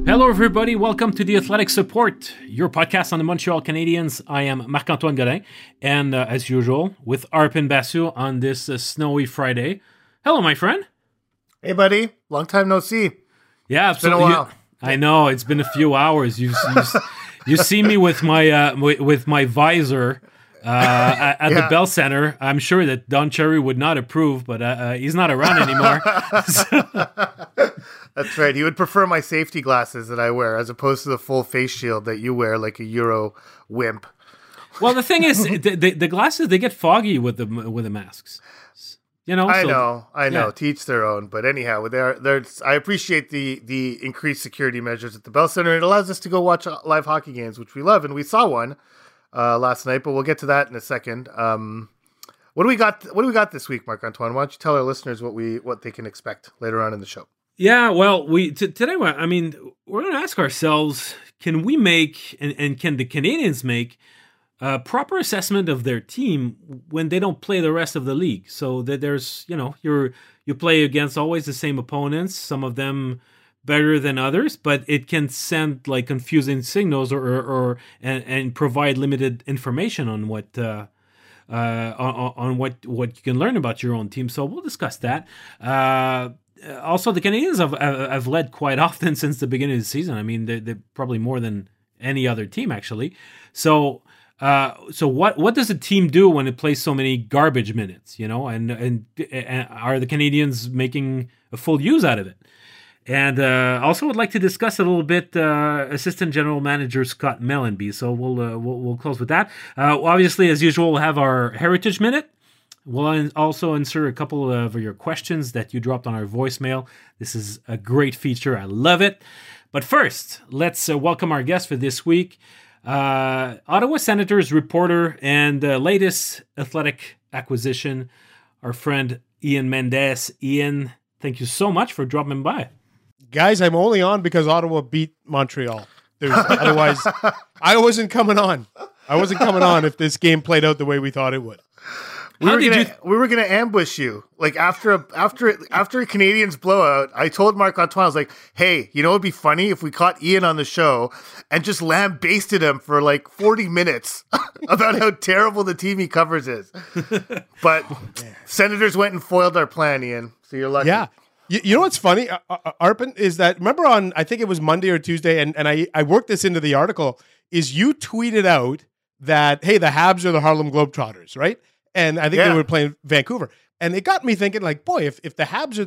Hello, everybody. Welcome to The Athletic Support, your podcast on the Montreal Canadiens. I am Marc-Antoine Godin, and as usual, with Arpin Basu on this snowy Friday. Hello, my friend. Hey, buddy. Long time no see. Yeah, absolutely. Been a while. I know, it's been a few hours. You see me with my visor at the Bell Center. I'm sure that Don Cherry would not approve, but he's not around anymore. That's right. He would prefer my safety glasses that I wear as opposed to the full face shield that you wear like a Euro wimp. Well, the thing is, the glasses, they get foggy with the masks. You know, I know. Yeah. To each their own. But anyhow, I appreciate the increased security measures at the Bell Center. It allows us to go watch live hockey games, which we love, and we saw one last night. But we'll get to that in a second. What do we got? What do we got this week, Marc-Antoine? Why don't you tell our listeners what they can expect later on in the show? Yeah, well, today, I mean, we're going to ask ourselves: can we make and can the Canadiens make a proper assessment of their team when they don't play the rest of the league? So that there's, you play against always the same opponents, some of them better than others, but it can send like confusing signals and provide limited information on what you can learn about your own team. So we'll discuss that. Also, the Canadiens have led quite often since the beginning of the season. I mean, they're probably more than any other team, actually. So what does a team do when it plays so many garbage minutes? And are the Canadiens making a full use out of it? And also would like to discuss a little bit Assistant General Manager Scott Mellanby. So we'll close with that. Obviously, as usual, we'll have our Heritage Minute. We'll also insert a couple of your questions that you dropped on our voicemail. This is a great feature. I love it. But first, let's welcome our guest for this week. Ottawa Senators reporter and latest Athletic acquisition, our friend Ian Mendes. Ian, thank you so much for dropping by. Guys, I'm only on because Ottawa beat Montreal. Otherwise, I wasn't coming on. I wasn't coming on if this game played out the way we thought it would. We were gonna ambush you. Like after a Canadiens blowout, I told Marc-Antoine, I was like, hey, it'd be funny if we caught Ian on the show and just lambasted him for like 40 minutes about how terrible the team he covers is. But Senators went and foiled our plan, Ian. So you're lucky. Yeah. You know what's funny, Arpin, is that, remember on, I think it was Monday or Tuesday, and I worked this into the article, is you tweeted out that, hey, the Habs are the Harlem Globetrotters, right? And I think they were playing Vancouver. And it got me thinking, like, boy, if the Habs are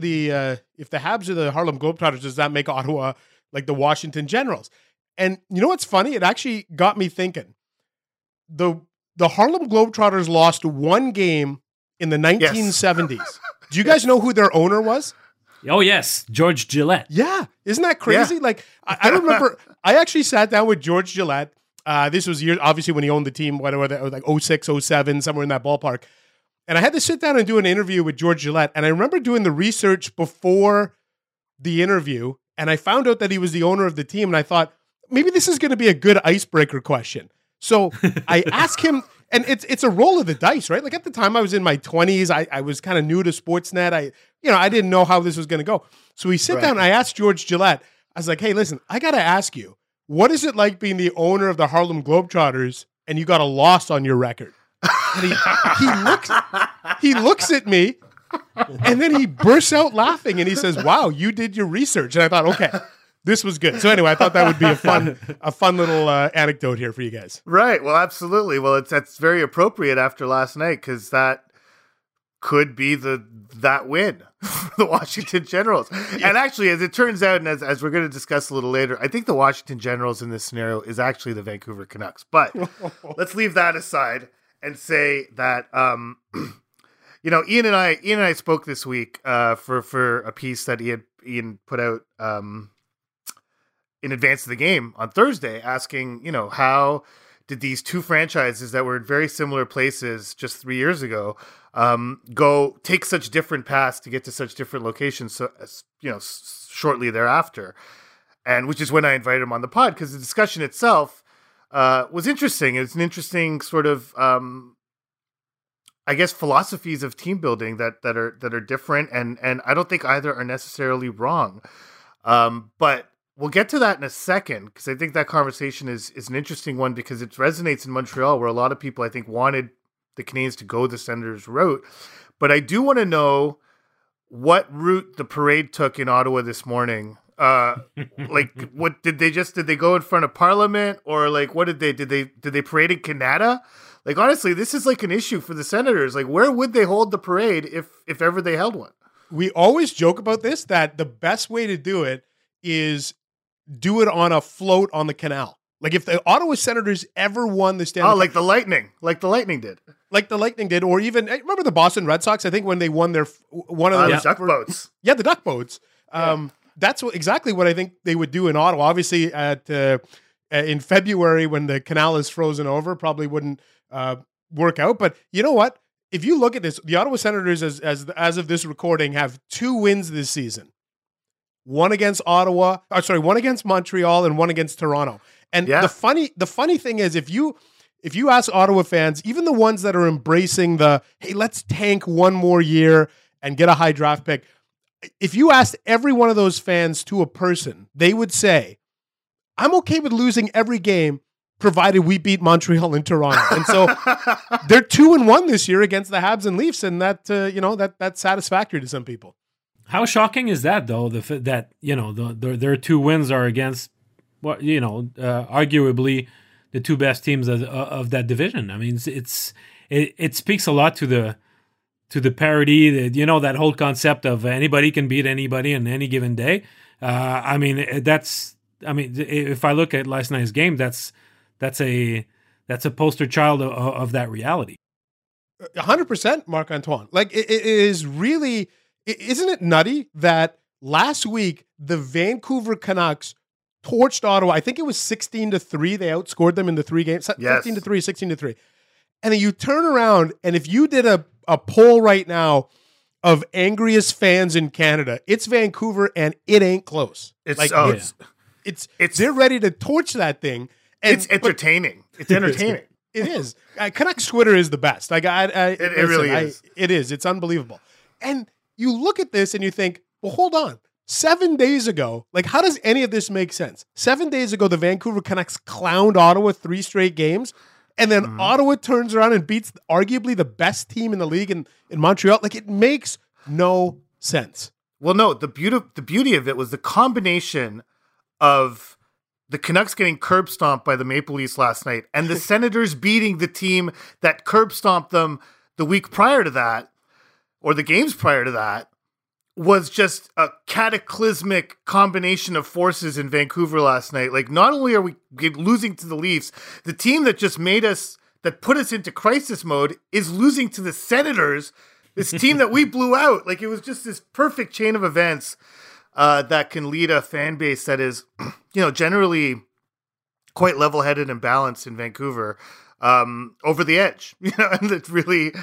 the Harlem Globetrotters, does that make Ottawa like the Washington Generals? And you know what's funny? It actually got me thinking. The Harlem Globetrotters lost one game in the 1970s. Yes. Do you guys know who their owner was? Oh, yes. George Gillette. Yeah. Isn't that crazy? Yeah. Like, I remember, I actually sat down with George Gillette. This was years, obviously, when he owned the team, whatever, like 06, 07, somewhere in that ballpark. And I had to sit down and do an interview with George Gillette. And I remember doing the research before the interview. And I found out that he was the owner of the team. And I thought, maybe this is going to be a good icebreaker question. So I asked him, and it's a roll of the dice, right? Like at the time I was in my 20s. I was kind of new to Sportsnet. I didn't know how this was going to go. So we sit down and I asked George Gillette, I was like, hey, listen, I got to ask you, what is it like being the owner of the Harlem Globetrotters and you got a loss on your record? And he looks at me and then he bursts out laughing and he says, wow, you did your research. And I thought, okay, this was good. So anyway, I thought that would be a fun little anecdote here for you guys. Right. Well, absolutely. Well, that's very appropriate after last night because that could be that win for the Washington Generals. Yeah. And actually, as it turns out, and as we're going to discuss a little later, I think the Washington Generals in this scenario is actually the Vancouver Canucks. But let's leave that aside and say that Ian and I spoke this week for a piece that Ian put out in advance of the game on Thursday, asking, how did these two franchises that were in very similar places just 3 years ago go take such different paths to get to such different locations, shortly thereafter. And which is when I invited him on the pod, because the discussion itself was interesting. It's an interesting sort of, philosophies of team building that are different. And I don't think either are necessarily wrong. But we'll get to that in a second, because I think that conversation is an interesting one, because it resonates in Montreal, where a lot of people, I think, wanted the Canadiens to go the Senators route. But I do want to know what route the parade took in Ottawa this morning. Like, what did they go in front of Parliament, or like, what did they parade in Canada? Like, honestly, this is like an issue for the Senators. Like, where would they hold the parade if ever they held one? We always joke about this, that the best way to do it is do it on a float on the canal. Like, if the Ottawa Senators ever won the Stanley Cup. Like the Lightning did. Like the Lightning did, or even, remember the Boston Red Sox? I think when they won their, one of the those. Duck boats. Yeah, the Duck boats. That's exactly what I think they would do in Ottawa. Obviously, in February, when the canal is frozen over, probably wouldn't work out. But you know what? If you look at this, the Ottawa Senators, as of this recording, have 2 wins this season. One against one against Montreal, and one against Toronto. And the funny thing is, if you ask Ottawa fans, even the ones that are embracing the, hey, let's tank one more year and get a high draft pick, if you asked every one of those fans to a person, they would say, I'm okay with losing every game provided we beat Montreal and Toronto. And so they're 2-1 this year against the Habs and Leafs, and that that's satisfactory to some people. How shocking is that, though? That their 2 wins are against arguably the 2 best teams of that division. I mean, it speaks a lot to the parity, that whole concept of anybody can beat anybody on any given day. If I look at last night's game, that's a poster child of that reality. 100%, Marc-Antoine. Like, it is really, isn't it nutty that last week the Vancouver Canucks torched Ottawa? I think it was 16-3. They outscored them in the 3 games. 15-3, 16-3. And then you turn around, and if you did a poll right now of angriest fans in Canada, it's Vancouver, and it ain't close. It's they're ready to torch that thing. And, it's entertaining. It's entertaining. It is. Canucks Twitter is the best. Like, it really is. It is. It's unbelievable. And you look at this and you think, well, hold on. 7 days ago, like, how does any of this make sense? 7 days ago, the Vancouver Canucks clowned Ottawa 3 straight games, and then Ottawa turns around and beats arguably the best team in the league in Montreal. Like, it makes no sense. Well, no, the beauty of it was the combination of the Canucks getting curb stomped by the Maple Leafs last night, and the Senators beating the team that curb stomped them the week prior to that, or the games prior to that, was just a cataclysmic combination of forces in Vancouver last night. Like, not only are we losing to the Leafs, the team that just that put us into crisis mode is losing to the Senators, this team that we blew out. Like, it was just this perfect chain of events that can lead a fan base that is, generally quite level-headed and balanced in Vancouver, over the edge. And it really,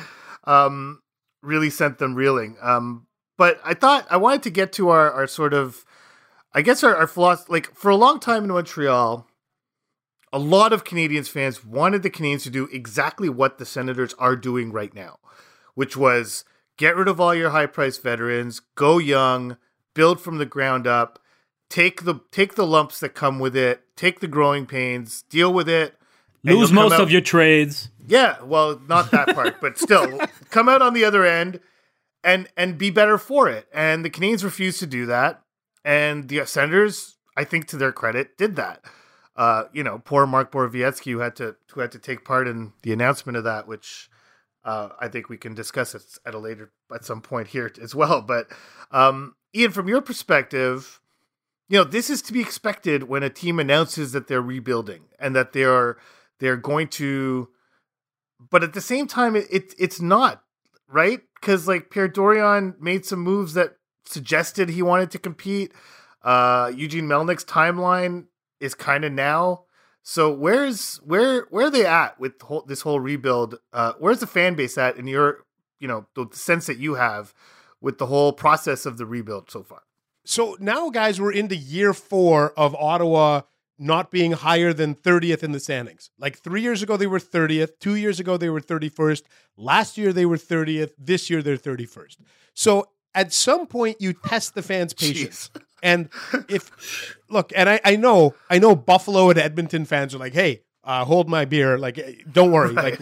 really sent them reeling. But I wanted to get to our sort of, I guess our philosophy. Like, for a long time in Montreal, a lot of Canadiens fans wanted the Canadiens to do exactly what the Senators are doing right now, which was get rid of all your high-priced veterans, go young, build from the ground up, take the lumps that come with it, take the growing pains, deal with it. Lose most of your trades. Yeah, well, not that part, but still, come out on the other end and be better for it. And the Canadiens refused to do that. And the Senators, I think to their credit, did that. Poor Mark Borowiecki, who had to take part in the announcement of that, which I think we can discuss at some point here as well. But Ian, from your perspective, this is to be expected when a team announces that they're rebuilding and that they're going to, but at the same time, it's not, right? Because, like, Pierre Dorion made some moves that suggested he wanted to compete. Eugene Melnick's timeline is kind of now. So where are they at with this whole rebuild? Where's the fan base at in your, the sense that you have with the whole process of the rebuild so far? So now, guys, we're into year 4 of Ottawa not being higher than 30th in the standings. Like, 3 years ago, they were 30th. 2 years ago, they were 31st. Last year, they were 30th. This year, they're 31st. So at some point, you test the fans' patience. And I know Buffalo and Edmonton fans are like, hey, hold my beer. Like, don't worry. Like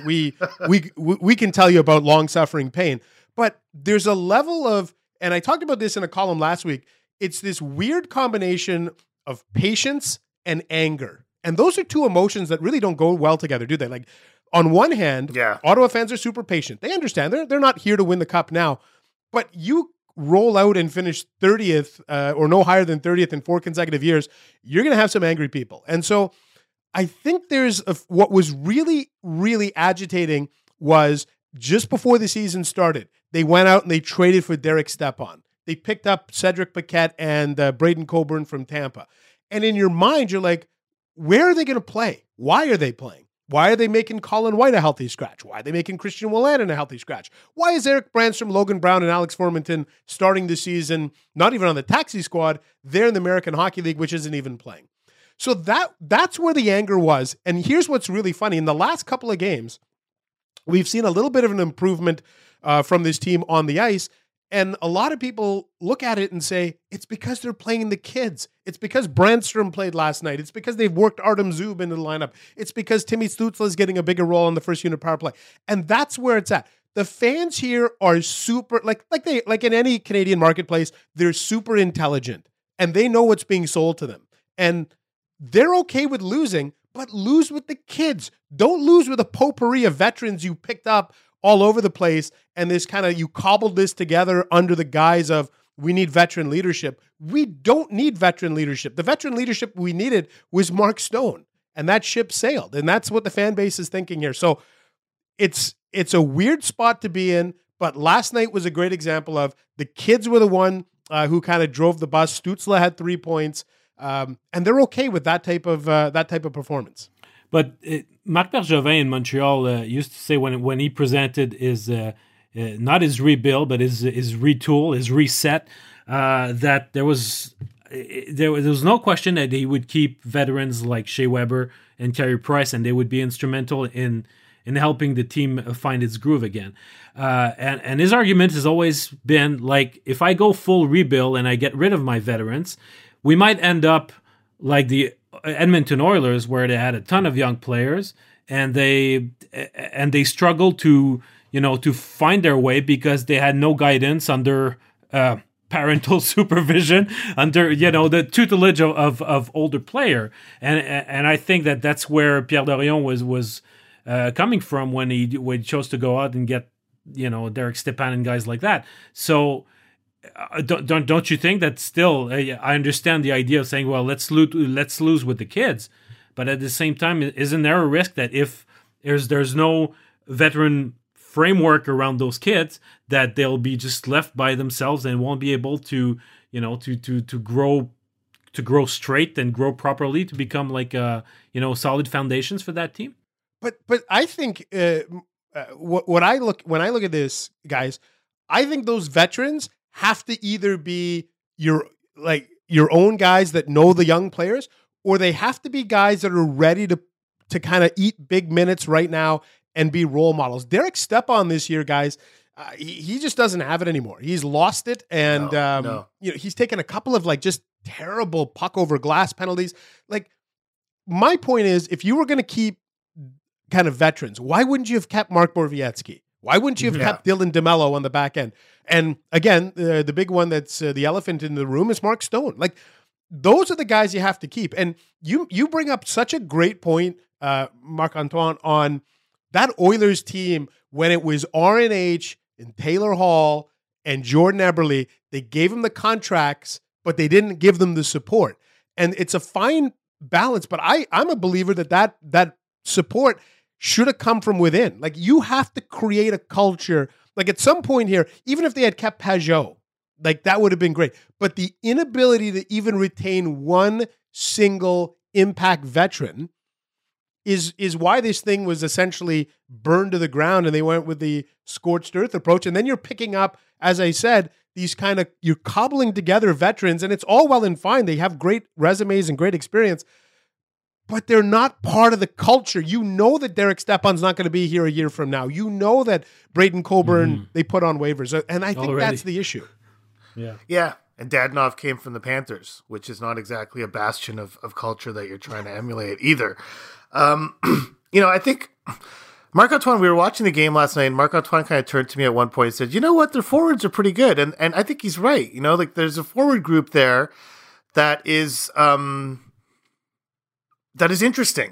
we can tell you about long-suffering pain. But there's a level of, and I talked about this in a column last week, it's this weird combination of patience and anger. And those are two emotions that really don't go well together, do they? Like, on one hand, Ottawa fans are super patient. They understand. They're not here to win the cup now. But you roll out and finish 30th or no higher than 30th in 4 consecutive years, you're going to have some angry people. And so I think there's what was really, really agitating was just before the season started, they went out and they traded for Derek Stepan. They picked up Cedric Paquette and Braden Coburn from Tampa. And in your mind, you're like, where are they going to play? Why are they playing? Why are they making Colin White a healthy scratch? Why are they making Christian Wolanin a healthy scratch? Why is Eric Brandstrom, Logan Brown, and Alex Formanton starting the season, not even on the taxi squad, they're in the American Hockey League, which isn't even playing? So that's where the anger was. And here's what's really funny. In the last couple of games, we've seen a little bit of an improvement from this team on the ice. And a lot of people look at it and say, it's because they're playing the kids. It's because Brandstrom played last night. It's because they've worked Artem Zub into the lineup. It's because Timmy Stützle is getting a bigger role on the first unit power play. And that's where it's at. The fans here are super, like in any Canadian marketplace, they're super intelligent. And they know what's being sold to them. And they're okay with losing, but lose with the kids. Don't lose with a potpourri of veterans you picked up all over the place, and this kind of, you cobbled this together under the guise of, we need veteran leadership. We don't need veteran leadership. The veteran leadership we needed was Mark Stone, and that ship sailed, and that's what the fan base is thinking here. So it's a weird spot to be in, but last night was a great example of the kids were the one who kind of drove the bus. Stützle had 3 points, and they're okay with that type of performance. But Marc Bergevin in Montreal used to say when he presented his not his rebuild, but his retool, his reset, that there was no question that he would keep veterans like Shea Weber and Carey Price, and they would be instrumental in helping the team find its groove again. And his argument has always been, like, if I go full rebuild and I get rid of my veterans, we might end up like the Edmonton Oilers, where they had a ton of young players, and they struggled to find their way because they had no guidance under parental supervision, under the tutelage of older player, and I think that's where Pierre Dorion was coming from when he chose to go out and get Derek Stepan and guys like that. So. Don't you think that still? I understand the idea of saying, well, let's lose with the kids, but at the same time, isn't there a risk that if there's no veteran framework around those kids, that they'll be just left by themselves and won't be able to grow straight and grow properly to become like solid foundations for that team? But I think when I look at this, guys, I think those veterans have to either be your own guys that know the young players, or they have to be guys that are ready to kind of eat big minutes right now and be role models. Derek Stepan this year, guys, he just doesn't have it anymore. He's lost it, and he's taken a couple of just terrible puck over glass penalties. Like, my point is, if you were going to keep kind of veterans, why wouldn't you have kept Mark Borowiecki? Why wouldn't you have kept Dylan DeMello on the back end? And again, the big one that's the elephant in the room is Mark Stone. Like, those are the guys you have to keep. And you bring up such a great point, Marc-Antoine, on that Oilers team when it was RNH and Taylor Hall and Jordan Eberle. They gave them the contracts, but they didn't give them the support. And it's a fine balance, but I'm a believer that support should have come from within. Like, you have to create a culture. Like, at some point here, even if they had kept Pajot, like, that would have been great. But the inability to even retain one single impact veteran is why this thing was essentially burned to the ground, and they went with the scorched earth approach. And then you're picking up, as I said, these you're cobbling together veterans, and it's all well and fine. They have great resumes and great experience, but they're not part of the culture. You know that Derek Stepan's not going to be here a year from now. You know that Braden Coburn, they put on waivers. And I think that's the issue. Yeah. And Dadonov came from the Panthers, which is not exactly a bastion of culture that you're trying to emulate either. I think Marc-Antoine, we were watching the game last night, and Marc-Antoine kind of turned to me at one point and said, you know what, their forwards are pretty good. And I think he's right. There's a forward group there that is interesting,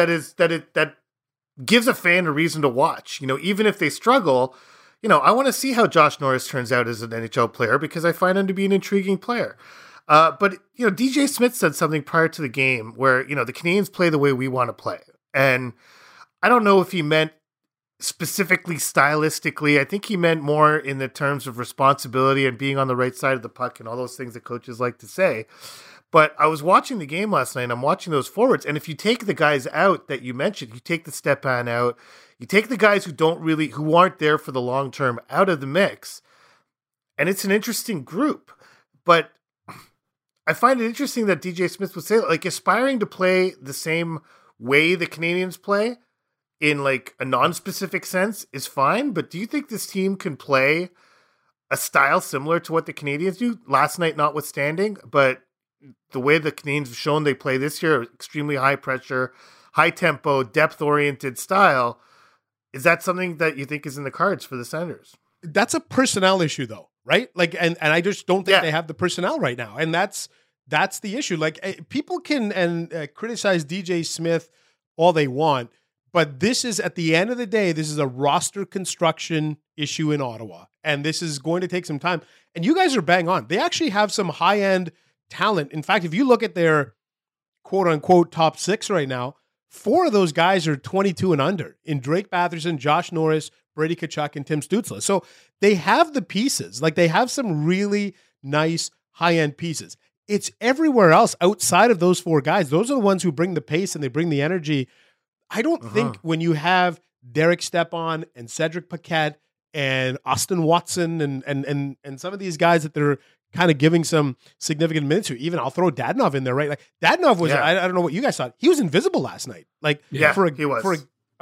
that gives a fan a reason to watch. Even if they struggle, I want to see how Josh Norris turns out as an NHL player because I find him to be an intriguing player. But DJ Smith said something prior to the game where, the Canadiens play the way we want to play. And I don't know if he meant specifically stylistically. I think he meant more in the terms of responsibility and being on the right side of the puck and all those things that coaches like to say. But I was watching the game last night, and I'm watching those forwards. And if you take the guys out that you mentioned, you take the Stepan out, you take the guys who aren't there for the long term out of the mix, and it's an interesting group. But I find it interesting that DJ Smith would say, aspiring to play the same way the Canadiens play in a non-specific sense is fine. But do you think this team can play a style similar to what the Canadiens do? Last night notwithstanding, but the way the Canadiens have shown they play this year, extremely high pressure, high tempo, depth-oriented style. Is that something that you think is in the cards for the Senators? That's a personnel issue, though, right? And I just don't think they have the personnel right now, and that's the issue. People can criticize DJ Smith all they want, but this is, at the end of the day, this is a roster construction issue in Ottawa, and this is going to take some time. And you guys are bang on. They actually have some high-end talent. In fact, if you look at their quote-unquote top 6 right now, 4 of those guys are 22 and under in Drake Batherson, Josh Norris, Brady Tkachuk, and Tim Stützle. So they have the pieces. They have some really nice high-end pieces. It's everywhere else outside of those 4 guys. Those are the ones who bring the pace and they bring the energy. I don't think when you have Derek Stepan and Cedric Paquette and Austin Watson and some of these guys that they're kind of giving some significant minutes to. Even I'll throw Dadonov in there, right? Dadonov was, I don't know what you guys thought. He was invisible last night. For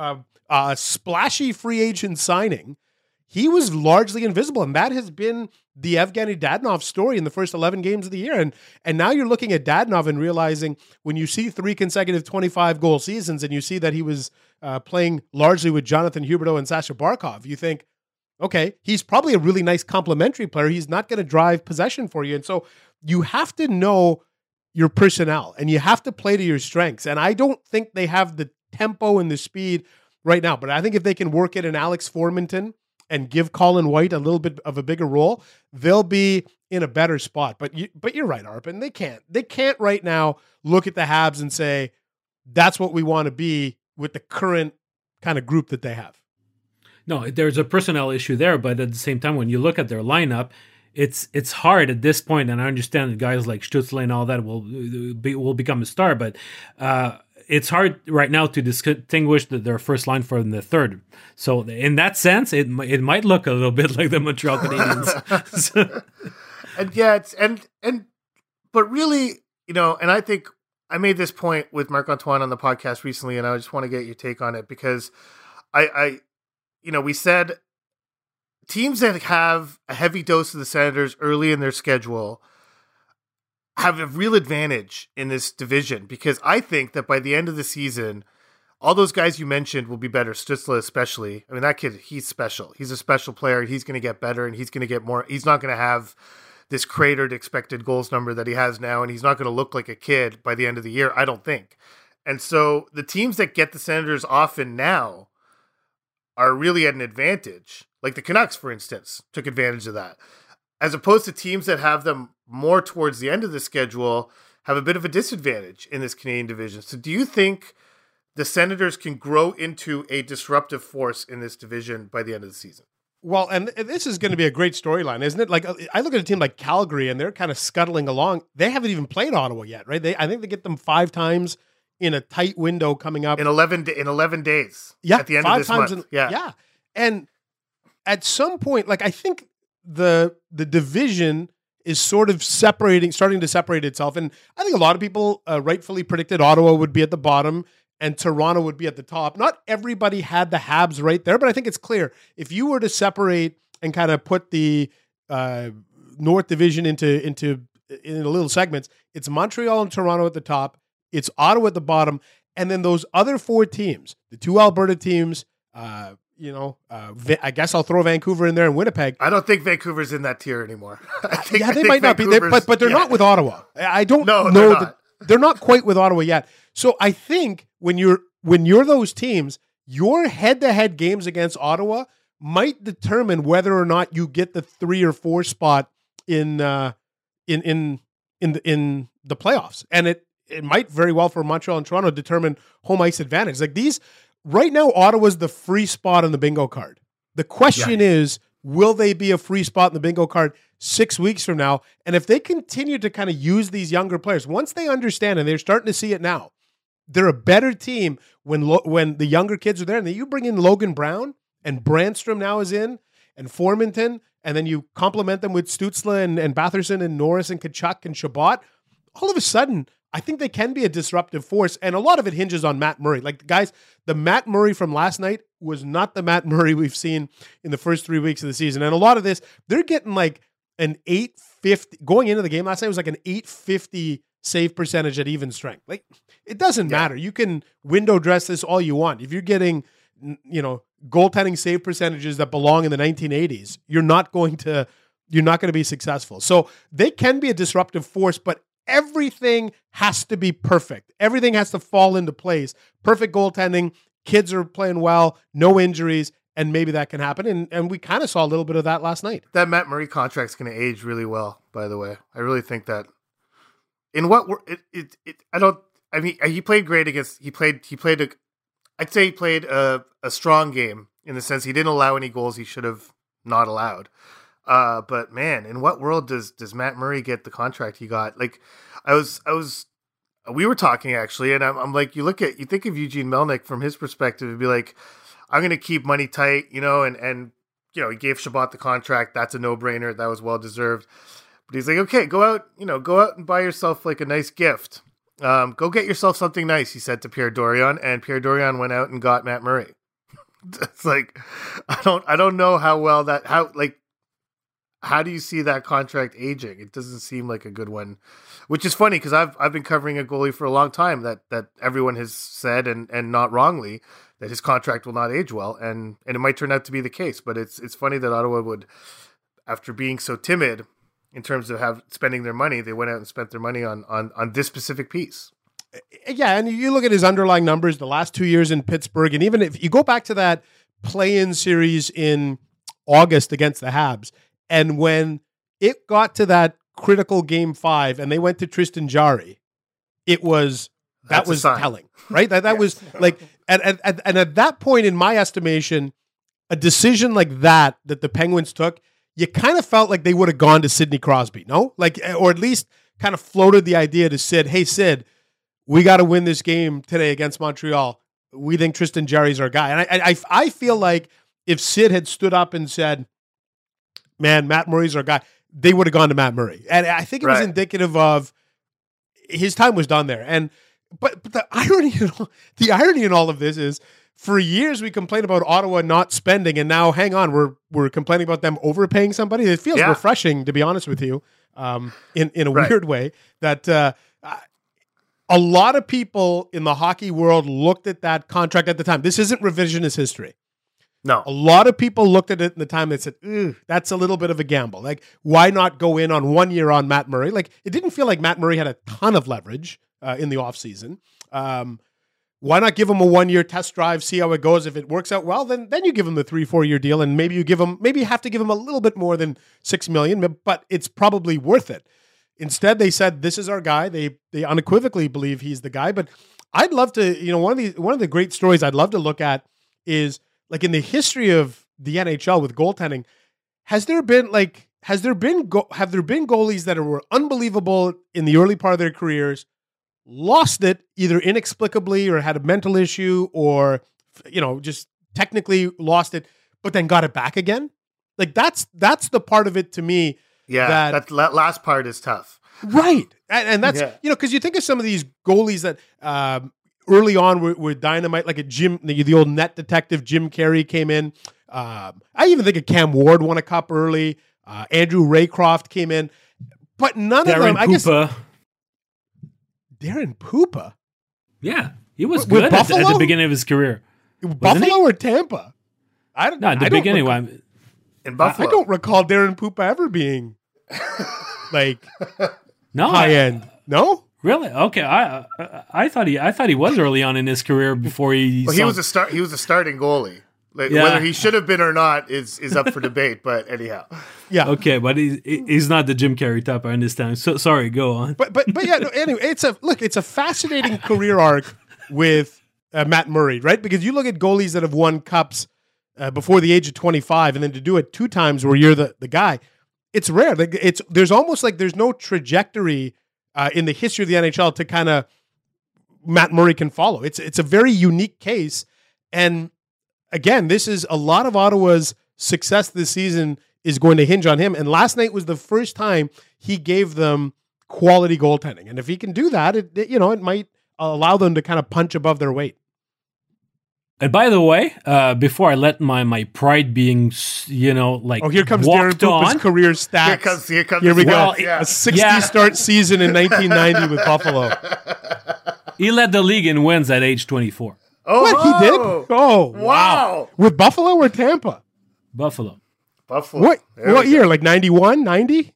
a splashy free agent signing, he was largely invisible. And that has been the Evgeny Dadonov story in the first 11 games of the year. And now you're looking at Dadonov and realizing when you see 3 consecutive 25-goal seasons and you see that he was playing largely with Jonathan Huberdeau and Sasha Barkov, you think, okay, he's probably a really nice complementary player. He's not going to drive possession for you. And so you have to know your personnel and you have to play to your strengths. And I don't think they have the tempo and the speed right now. But I think if they can work it in Alex Formenton and give Colin White a little bit of a bigger role, they'll be in a better spot. But you're right, Arpin. They can't right now look at the Habs and say, that's what we want to be with the current kind of group that they have. No, there's a personnel issue there, but at the same time, when you look at their lineup, it's hard at this point, and I understand that guys like Stützle and all that will become a star, but it's hard right now to distinguish their first line from the third. So in that sense, it might look a little bit like the Montreal Canadiens. But really, and I think I made this point with Marc-Antoine on the podcast recently, and I just want to get your take on it because we said teams that have a heavy dose of the Senators early in their schedule have a real advantage in this division because I think that by the end of the season, all those guys you mentioned will be better. Stützle especially. I mean, that kid, he's special. He's a special player. He's going to get better and he's going to get more. He's not going to have this cratered expected goals number that he has now, and he's not going to look like a kid by the end of the year, I don't think. And so the teams that get the Senators often now are really at an advantage. Like the Canucks, for instance, took advantage of that. As opposed to teams that have them more towards the end of the schedule have a bit of a disadvantage in this Canadian division. So do you think the Senators can grow into a disruptive force in this division by the end of the season? Well, and this is going to be a great storyline, isn't it? I look at a team like Calgary, and they're kind of scuttling along. They haven't even played Ottawa yet, right? I think they get them 5 times in a tight window coming up in 11 days. Yeah, at the end of this month. Yeah, and at some point, I think the division is sort of starting to separate itself, and I think a lot of people rightfully predicted Ottawa would be at the bottom and Toronto would be at the top. Not everybody had the Habs right there, but I think it's clear if you were to separate and kind of put the North Division in little segments. It's Montreal and Toronto at the top. It's Ottawa at the bottom, and then those other 4 teams, the 2 Alberta teams. I guess I'll throw Vancouver in there and Winnipeg. I don't think Vancouver's in that tier anymore. They might not be there, but they're not with Ottawa. I don't know that they're not quite with Ottawa yet. So I think when you're those teams, your head-to-head games against Ottawa might determine whether or not you get the 3 or 4 spot in the playoffs, and it might very well for Montreal and Toronto determine home ice advantage. Like these right now, Ottawa's the free spot on the bingo card. The question is, will they be a free spot in the bingo card 6 weeks from now? And if they continue to kind of use these younger players, once they understand, and they're starting to see it now, they're a better team when the younger kids are there. And then you bring in Logan Brown, and Brandstrom now is in, and Formanton, and then you complement them with Stützle and Batherson and Norris and Tkachuk and Shabbat. All of a sudden, I think they can be a disruptive force, and a lot of it hinges on Matt Murray. Like, guys, the Matt Murray from last night was not the Matt Murray we've seen in the first 3 weeks of the season. And a lot of this, they're getting like an 850, going into the game last night, it was like an 850 save percentage at even strength. Like, it doesn't matter. You can window dress this all you want. If you're getting, goaltending save percentages that belong in the 1980s, you're not going to be successful. So they can be a disruptive force, but everything has to be perfect. Everything has to fall into place. Perfect goaltending. Kids are playing well. No injuries. And maybe that can happen. And we kind of saw a little bit of that last night. That Matt Murray contract's going to age really well, by the way. I really think that. He played great against, I'd say he played a strong game in the sense he didn't allow any goals he should have not allowed. But man, in what world does Matt Murray get the contract he got? Like, we were talking actually, and I'm like, you think of Eugene Melnyk from his perspective, it'd be like, I'm going to keep money tight, and he gave Shabbat the contract. That's a no-brainer. That was well deserved. But he's like, okay, go out and buy yourself like a nice gift. Go get yourself something nice, he said to Pierre Dorion, and Pierre Dorion went out and got Matt Murray. It's like, I don't know how do you see that contract aging? It doesn't seem like a good one, which is funny because I've been covering a goalie for a long time that everyone has said and not wrongly that his contract will not age well, and it might turn out to be the case. But it's funny that Ottawa would, after being so timid in terms of spending their money, they went out and spent their money on this specific piece. Yeah, and you look at his underlying numbers the last 2 years in Pittsburgh, and even if you go back to that play-in series in August against the Habs, and when it got to that critical game 5 and they went to Tristan Jarry, that was telling, right? That was like, and at that point, in my estimation, a decision like that the Penguins took, you kind of felt like they would have gone to Sidney Crosby, no? Like, or at least kind of floated the idea to Sid, hey, Sid, we got to win this game today against Montreal. We think Tristan Jarry's our guy. And I feel like if Sid had stood up and said, man, Matt Murray's our guy, they would have gone to Matt Murray. And I think it was indicative of his time was done there. But the irony in all of this is, for years we complained about Ottawa not spending, and now, hang on, we're complaining about them overpaying somebody. It feels refreshing, to be honest with you, in a weird way, that a lot of people in the hockey world looked at that contract at the time. This isn't revisionist history. No. A lot of people looked at it in the time and said, that's a little bit of a gamble. Like, why not go in on 1 year on Matt Murray? Like, it didn't feel like Matt Murray had a ton of leverage in the offseason. Why not give him a 1 year test drive, see how it goes? If it works out well, then you give him the 3-4 year deal, and maybe you have to give him a little bit more than $6 million, but it's probably worth it. Instead, they said, this is our guy. They unequivocally believe he's the guy. But I'd love to, one of the great stories I'd love to look at is, like, in the history of the NHL with goaltending, have there been goalies that were unbelievable in the early part of their careers, lost it either inexplicably or had a mental issue, or just technically lost it, but then got it back again? Like, that's the part of it to me. Yeah, that last part is tough. Right. And that's, because you think of some of these goalies that early on were dynamite, like the old net detective Jim Carey came in. I even think of Cam Ward won a cup early. Andrew Raycroft came in, but none of them. Darren I guess Poopa. Darren Poopa. Yeah, he was With good at the Buffalo? beginning of his career. Buffalo or Tampa? I don't. No, at the I don't beginning. In Buffalo. I don't recall Darren Poopa ever being like No, high end. No. really? Okay, I thought he was early on in his career before he. Well, he was a starting goalie. Like, Yeah. whether he should have been or not is up for debate. But anyhow, Yeah. Okay, but he's not the Jim Carrey type. I understand. So sorry, go on. But yeah. No, anyway, it's a fascinating career arc with Matt Murray, right? Because you look at goalies that have won cups before the age of 25, and then to do it 2 times where you're the guy, it's rare. Like there's almost like there's no trajectory in the history of the NHL to kind of Matt Murray can follow. It's a very unique case, and again, this is a lot of Ottawa's success this season is going to hinge on him. And last night was the first time he gave them quality goaltending, and if he can do that, it might allow them to kind of punch above their weight. And by the way, before I let my pride being, here comes Darren walked Poopa's on. career stats. Here we go. Well, Yeah. A 60 start season in 1990 with Buffalo. He led the league in wins at age 24. Oh, What he did? Oh, wow. With Buffalo or Tampa? Buffalo, Buffalo. What year? Like 91, 90?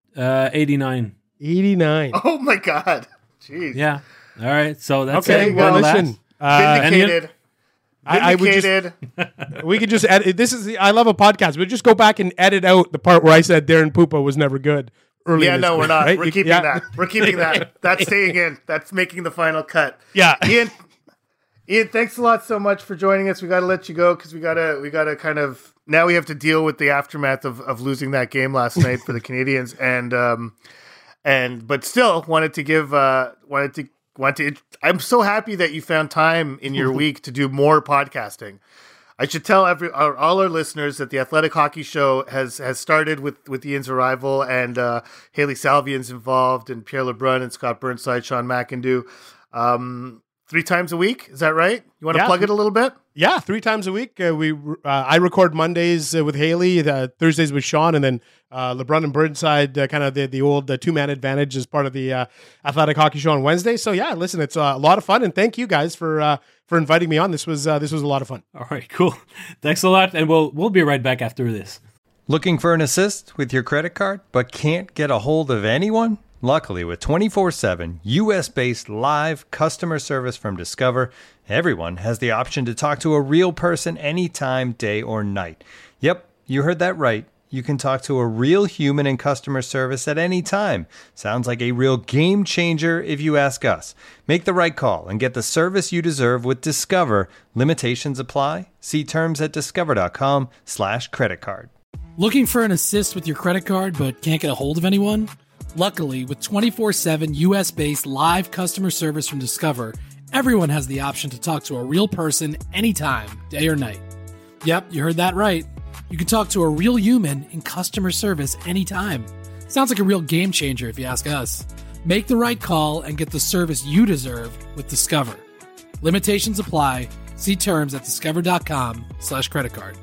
89. 89. Oh my God. Jeez. Yeah. All right. So that's Okay, it. well, Well, listen. Vindicated. I would just, Vindicated. we could just edit. This is I love a podcast, but just go back and edit out the part where I said Darren Poopa was never good. Early Yeah, in his no, we're career, not. right? We're keeping that. We're keeping that. That's staying in. That's making the final cut. Yeah. Ian, thanks a lot so much for joining us. We got to let you go because we gotta kind of now we have to deal with the aftermath of losing that game last night for the Canadians, but still wanted to. I'm so happy that you found time in your week to do more podcasting. I should tell all our listeners that the Athletic Hockey Show has started with Ian's arrival, and Haley Salvian's involved, and Pierre Lebrun and Scott Burnside, Sean McIndoe. 3 times a week, is that right? You want to plug it a little bit? Yeah, 3 times a week. I record Mondays with Haley, Thursdays with Sean, and then LeBron and Burnside, kind of the old 2-man advantage as part of the Athletic Hockey Show on Wednesday. So yeah, listen, it's a lot of fun, and thank you guys for inviting me on. This was a lot of fun. All right, cool. Thanks a lot, and we'll be right back after this. Looking for an assist with your credit card, but can't get a hold of anyone? Luckily, with 24/7 U.S.-based live customer service from Discover, everyone has the option to talk to a real person anytime, day or night. Yep, you heard that right. You can talk to a real human in customer service at any time. Sounds like a real game changer if you ask us. Make the right call and get the service you deserve with Discover. Limitations apply. See terms at discover.com/creditcard. Looking for an assist with your credit card but can't get a hold of anyone? Luckily, with 24/7 US-based live customer service from Discover, everyone has the option to talk to a real person anytime, day or night. Yep, you heard that right. You can talk to a real human in customer service anytime. Sounds like a real game changer if you ask us. Make the right call and get the service you deserve with Discover. Limitations apply. See terms at discover.com/creditcard.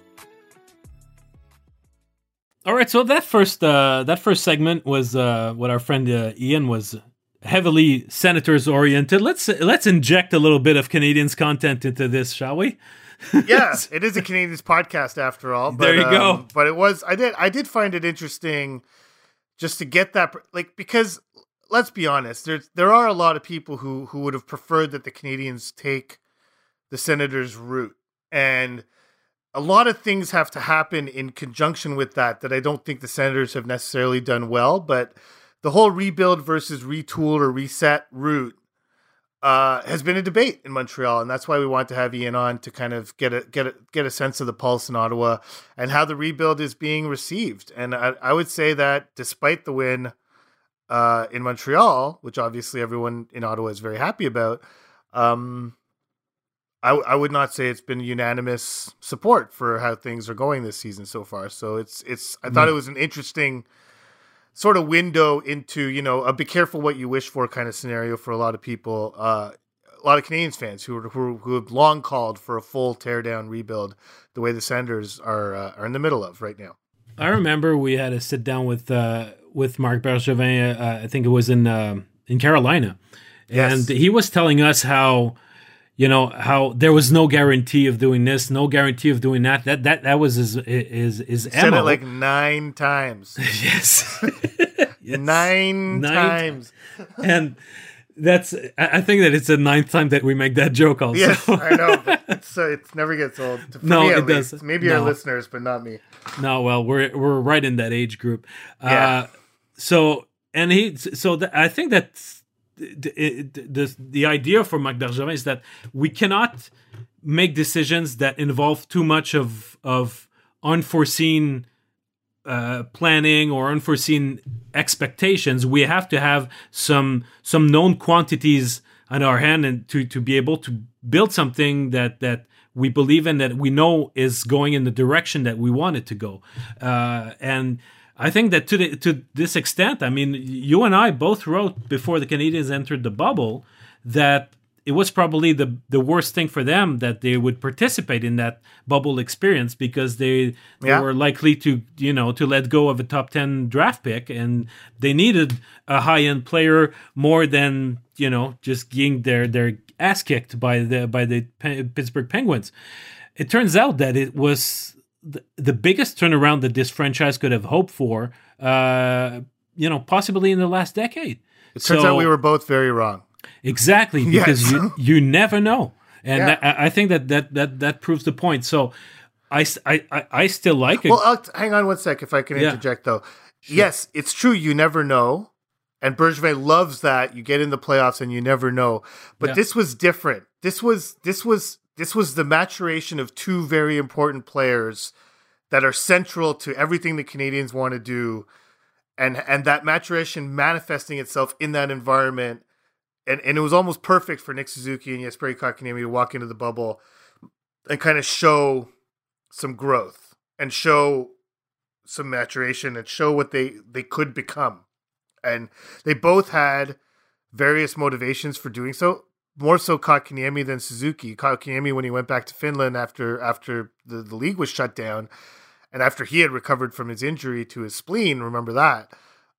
All right, so that first segment was what our friend Ian was heavily Senators oriented. Let's inject a little bit of Canadians content into this, shall we? Yeah, it is a Canadians podcast after all. But, there you go. But it was I did find it interesting just to get that, like, because let's be honest, there are a lot of people who would have preferred that the Canadians take the Senators' route, and a lot of things have to happen in conjunction with that I don't think the Senators have necessarily done well. But the whole rebuild versus retool or reset route has been a debate in Montreal, and that's why we want to have Ian on to kind of get a sense of the pulse in Ottawa and how the rebuild is being received. And I would say that despite the win in Montreal, which obviously everyone in Ottawa is very happy about, I would not say it's been unanimous support for how things are going this season so far. So I thought it was an interesting sort of window into, a be careful what you wish for kind of scenario for a lot of people, a lot of Canadians fans who have long called for a full teardown rebuild the way the Senators are in the middle of right now. I remember we had a sit down with Marc Bergevin. I think it was in Carolina, and he was telling us how there was no guarantee of doing this, no guarantee of doing that. That was his said it like 9 times. Yes. Yes. 9 times. And I think that it's the 9th time that we make that joke also. Yes, I know, but it never gets old. For me, it doesn't. Maybe our listeners, but not me. No, well, we're right in that age group. I think that the idea for Marc Bergevin is that we cannot make decisions that involve too much of unforeseen planning or unforeseen expectations. We have to have some known quantities on our hand, and to be able to build something that we believe in, that we know is going in the direction that we want it to go. And I think that to this extent, I mean, you and I both wrote before the Canadiens entered the bubble that it was probably the worst thing for them that they would participate in that bubble experience, because they were likely to let go of a top 10 draft pick, and they needed a high-end player more than just getting their ass kicked by the Pittsburgh Penguins. It turns out that it was the biggest turnaround that this franchise could have hoped for, possibly in the last decade. It turns out we were both very wrong. Exactly, because you never know, and I think that proves the point. So I still like it. Well, hang on one sec, if I can interject though. Sure. Yes, it's true. You never know, and Bergevin loves that. You get in the playoffs and you never know. But this was different. This was the maturation of 2 very important players that are central to everything the Canadiens want to do, and that maturation manifesting itself in that environment. And it was almost perfect for Nick Suzuki and Jesperi Kotkaniemi to walk into the bubble and kind of show some growth and show some maturation and show what they could become. And they both had various motivations for doing so. More so Kotkaniemi than Suzuki. Kotkaniemi, when he went back to Finland after the league was shut down, and after he had recovered from his injury to his spleen, remember that,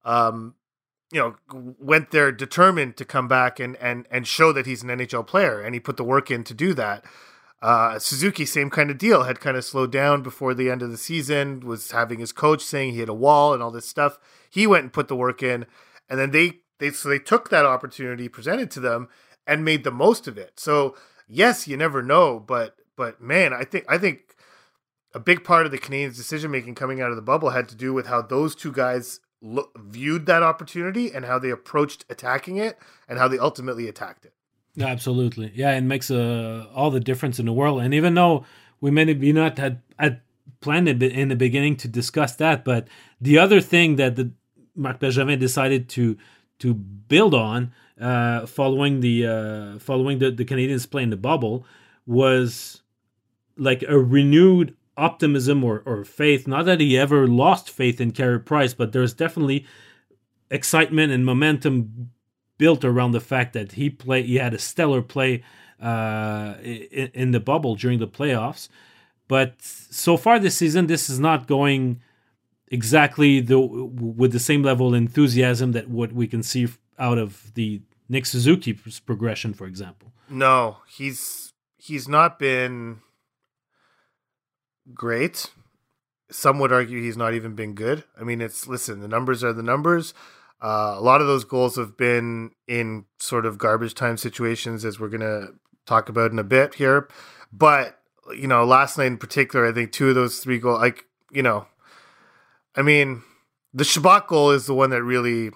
went there determined to come back and show that he's an NHL player, and he put the work in to do that. Suzuki, same kind of deal, had kind of slowed down before the end of the season, was having his coach saying he hit a wall and all this stuff. He went and put the work in, and then they took that opportunity presented to them and made the most of it. So yes, you never know, but man, I think a big part of the Canadiens' decision making coming out of the bubble had to do with how those 2 guys viewed that opportunity and how they approached attacking it and how they ultimately attacked it. Absolutely. Yeah, it makes all the difference in the world. And even though we may be not had planned it in the beginning to discuss that, but the other thing that Marc Bergevin decided to build on following the Canadiens play in the bubble was like a renewed optimism or faith. Not that he ever lost faith in Carey Price, but there's definitely excitement and momentum built around the fact that he had a stellar play in the bubble during the playoffs. But so far this season, this is not going exactly with the same level of enthusiasm that what we can see out of the Nick Suzuki progression, for example. No, he's not been great. Some would argue he's not even been good. I mean, the numbers are the numbers. A lot of those goals have been in sort of garbage time situations, as we're going to talk about in a bit here. But, last night in particular, I think 2 of those 3 goals, I mean, the Shabbat goal is the one that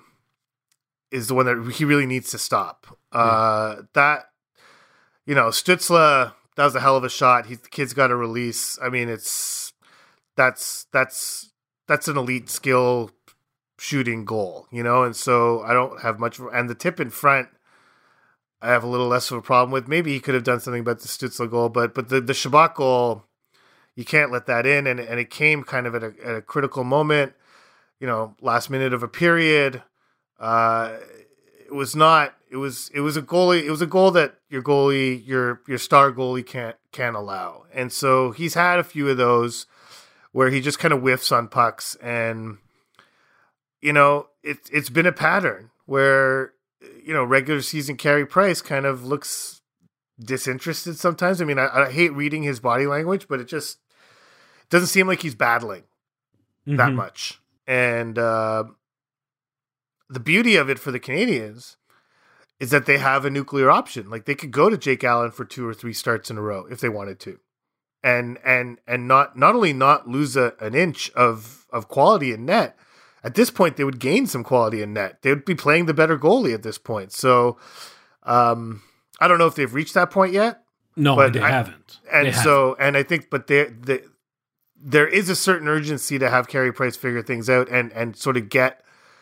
he really needs to stop. That, Stützle, that was a hell of a shot. The kid's got a release. I mean, that's an elite skill shooting goal, and so I don't have much. And the tip in front, I have a little less of a problem with. Maybe he could have done something about the Stützle goal, but the Shabbat goal, you can't let that in, and it came kind of at a critical moment, last minute of a period. It was a goalie. It was a goal that your goalie, your star goalie can't allow, and so he's had a few of those where he just kind of whiffs on pucks. And, you know, it's been a pattern where, you know, regular season Carey Price kind of looks disinterested sometimes. I mean, I hate reading his body language, but it just doesn't seem like he's battling that much. And the beauty of it for the Canadiens is that they have a nuclear option. Like, they could go to Jake Allen for 2 or 3 starts in a row if they wanted to. And not only not lose an inch of quality in net, at this point they would gain some quality in net. They would be playing the better goalie at this point. So I don't know if they've reached that point yet. No, but they haven't. And I think, but there is a certain urgency to have Carey Price figure things out and sort of get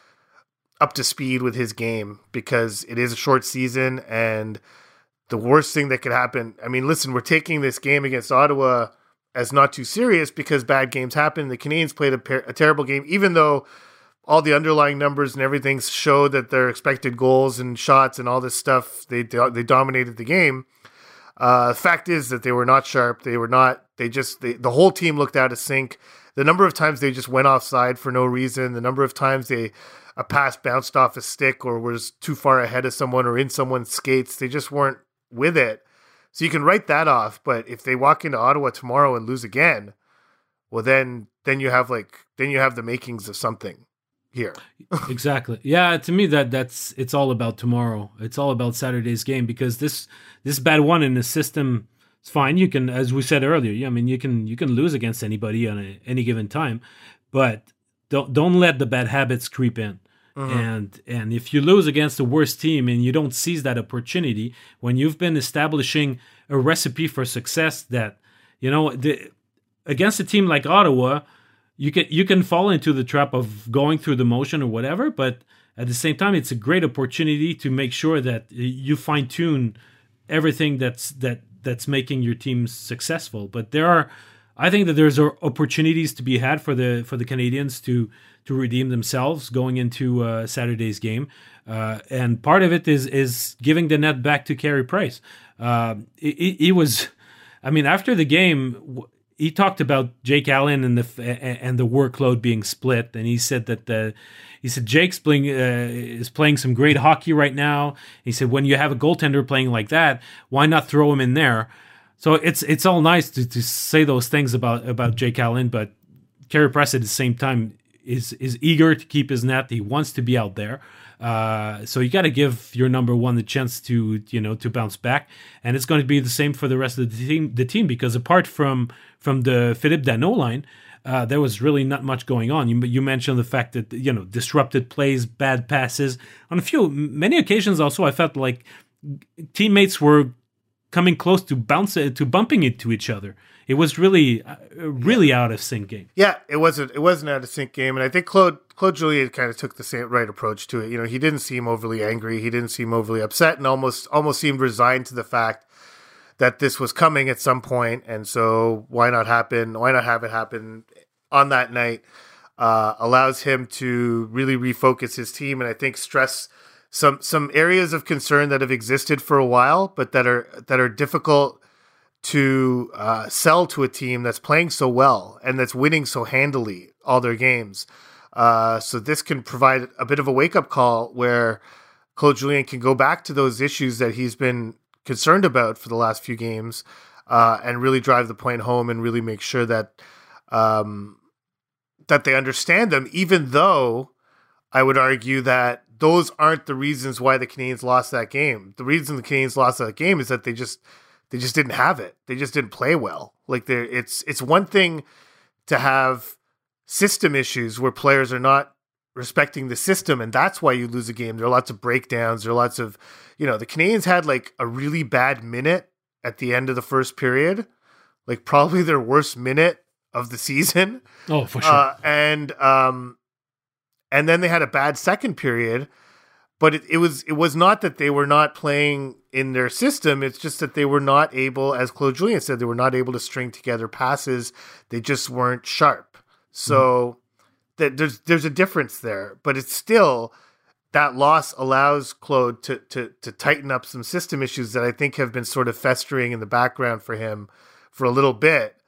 up to speed with his game, because it is a short season, and the worst thing that could happen. I mean, listen, we're taking this game against Ottawa as not too serious because bad games happen. The Canadiens played a terrible game, even though all the underlying numbers and everything show that their expected goals and shots and all this stuff, they dominated the game. The fact is that they were not sharp. They were not. The whole team looked out of sync. The number of times they just went offside for no reason. The number of times a pass bounced off a stick or was too far ahead of someone or in someone's skates. They just weren't with it. So you can write that off. But if they walk into Ottawa tomorrow and lose again, well, then you have the makings of something here. Exactly. Yeah, to me it's all about tomorrow. It's all about Saturday's game, because this bad one in the system is fine. You can, as we said earlier, I mean, you can lose against anybody on any given time, but don't let the bad habits creep in. And if you lose against the worst team and you don't seize that opportunity when you've been establishing a recipe for success, that, you know, against a team like Ottawa, you can fall into the trap of going through the motion or whatever, but at the same time, it's a great opportunity to make sure that you fine tune everything that's making your team successful. But I think that there's opportunities to be had for the Canadiens to redeem themselves going into Saturday's game, and part of it is giving the net back to Carey Price. He was, I mean, after the game, he talked about Jake Allen and the workload being split, and he said that Jake's is playing some great hockey right now. He said, when you have a goaltender playing like that, why not throw him in there? So it's all nice to say those things about Jake Allen, but Carey Price at the same time is eager to keep his net. He wants to be out there. So you got to give your number one the chance to bounce back, and it's going to be the same for the rest of the team, because apart from the Philippe Danault line, there was really not much going on. You mentioned the fact that, you know, disrupted plays, bad passes on many occasions. Also, I felt like teammates were coming close to bumping into each other. It was really out of sync game. Yeah, it wasn't out of sync game, and I think Claude Julien kind of took the same right approach to it. You know, he didn't seem overly angry, he didn't seem overly upset, and almost seemed resigned to the fact that this was coming at some point, and so why not have it happen on that night? Allows him to really refocus his team, and I think stress some areas of concern that have existed for a while, but that are difficult to sell to a team that's playing so well and that's winning so handily all their games. So this can provide a bit of a wake-up call where Claude Julien can go back to those issues that he's been concerned about for the last few games, and really drive the point home and really make sure that that they understand them, even though I would argue that those aren't the reasons why the Canadiens lost that game. The reason the Canadiens lost that game is that they just didn't have it. They just didn't play well. Like, it's one thing to have system issues where players are not respecting the system, and that's why you lose a game. There are lots of breakdowns. There are lots of, the Canadiens had like a really bad minute at the end of the first period, like probably their worst minute of the season. Oh, for sure. And then they had a bad second period, but it was not that they were not playing in their system. It's just that they were not able, as Claude Julien said, they were not able to string together passes. They just weren't sharp. So there's a difference there, but it's still, that loss allows Claude to tighten up some system issues that I think have been sort of festering in the background for him for a little bit.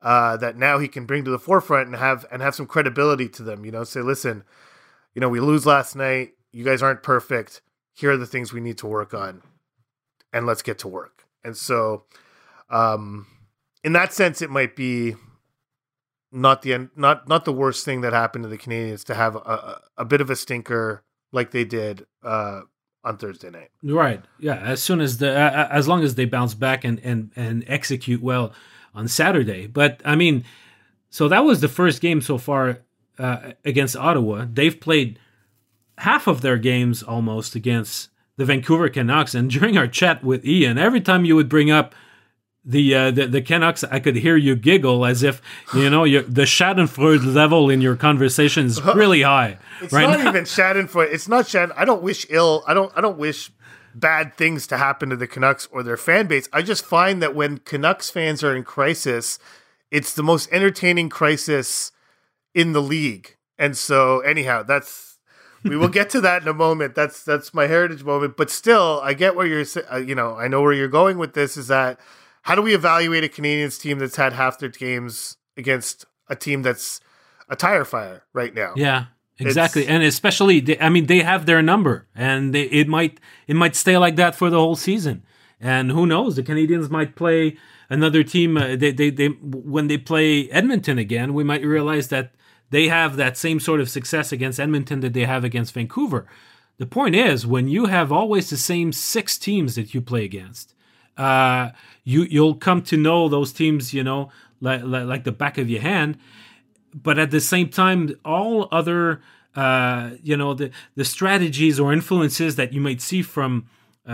that now he can bring to the forefront and have some credibility to them. Say, listen, we lose last night. You guys aren't perfect. Here are the things we need to work on, and let's get to work. And so, in that sense, it might be not the worst thing that happened to the Canadiens to have a bit of a stinker like they did on Thursday night. Right. Yeah. As long as they bounce back and execute well on Saturday. But I mean, so that was the first game so far against Ottawa. They've played half of their games almost against the Vancouver Canucks. And during our chat with Ian, every time you would bring up the Canucks, I could hear you giggle as if the Schadenfreude level in your conversation is really high. It's not even Schadenfreude. It's not Schaden. I don't wish ill. I don't wish bad things to happen to the Canucks or their fan base. I just find that when Canucks fans are in crisis, it's the most entertaining crisis in the league. And so, anyhow, we will get to that in a moment. That's my heritage moment. But still, I get where you're. I know where you're going with this. Is that how do we evaluate a Canadiens team that's had half their games against a team that's a tire fire right now? Yeah. Exactly, and especially, they have their number, and it might stay like that for the whole season. And who knows? The Canadiens might play another team. When they play Edmonton again, we might realize that they have that same sort of success against Edmonton that they have against Vancouver. The point is, when you have always the same 6 teams that you play against, you'll come to know those teams, like the back of your hand. But at the same time, all other, the strategies or influences that you might see from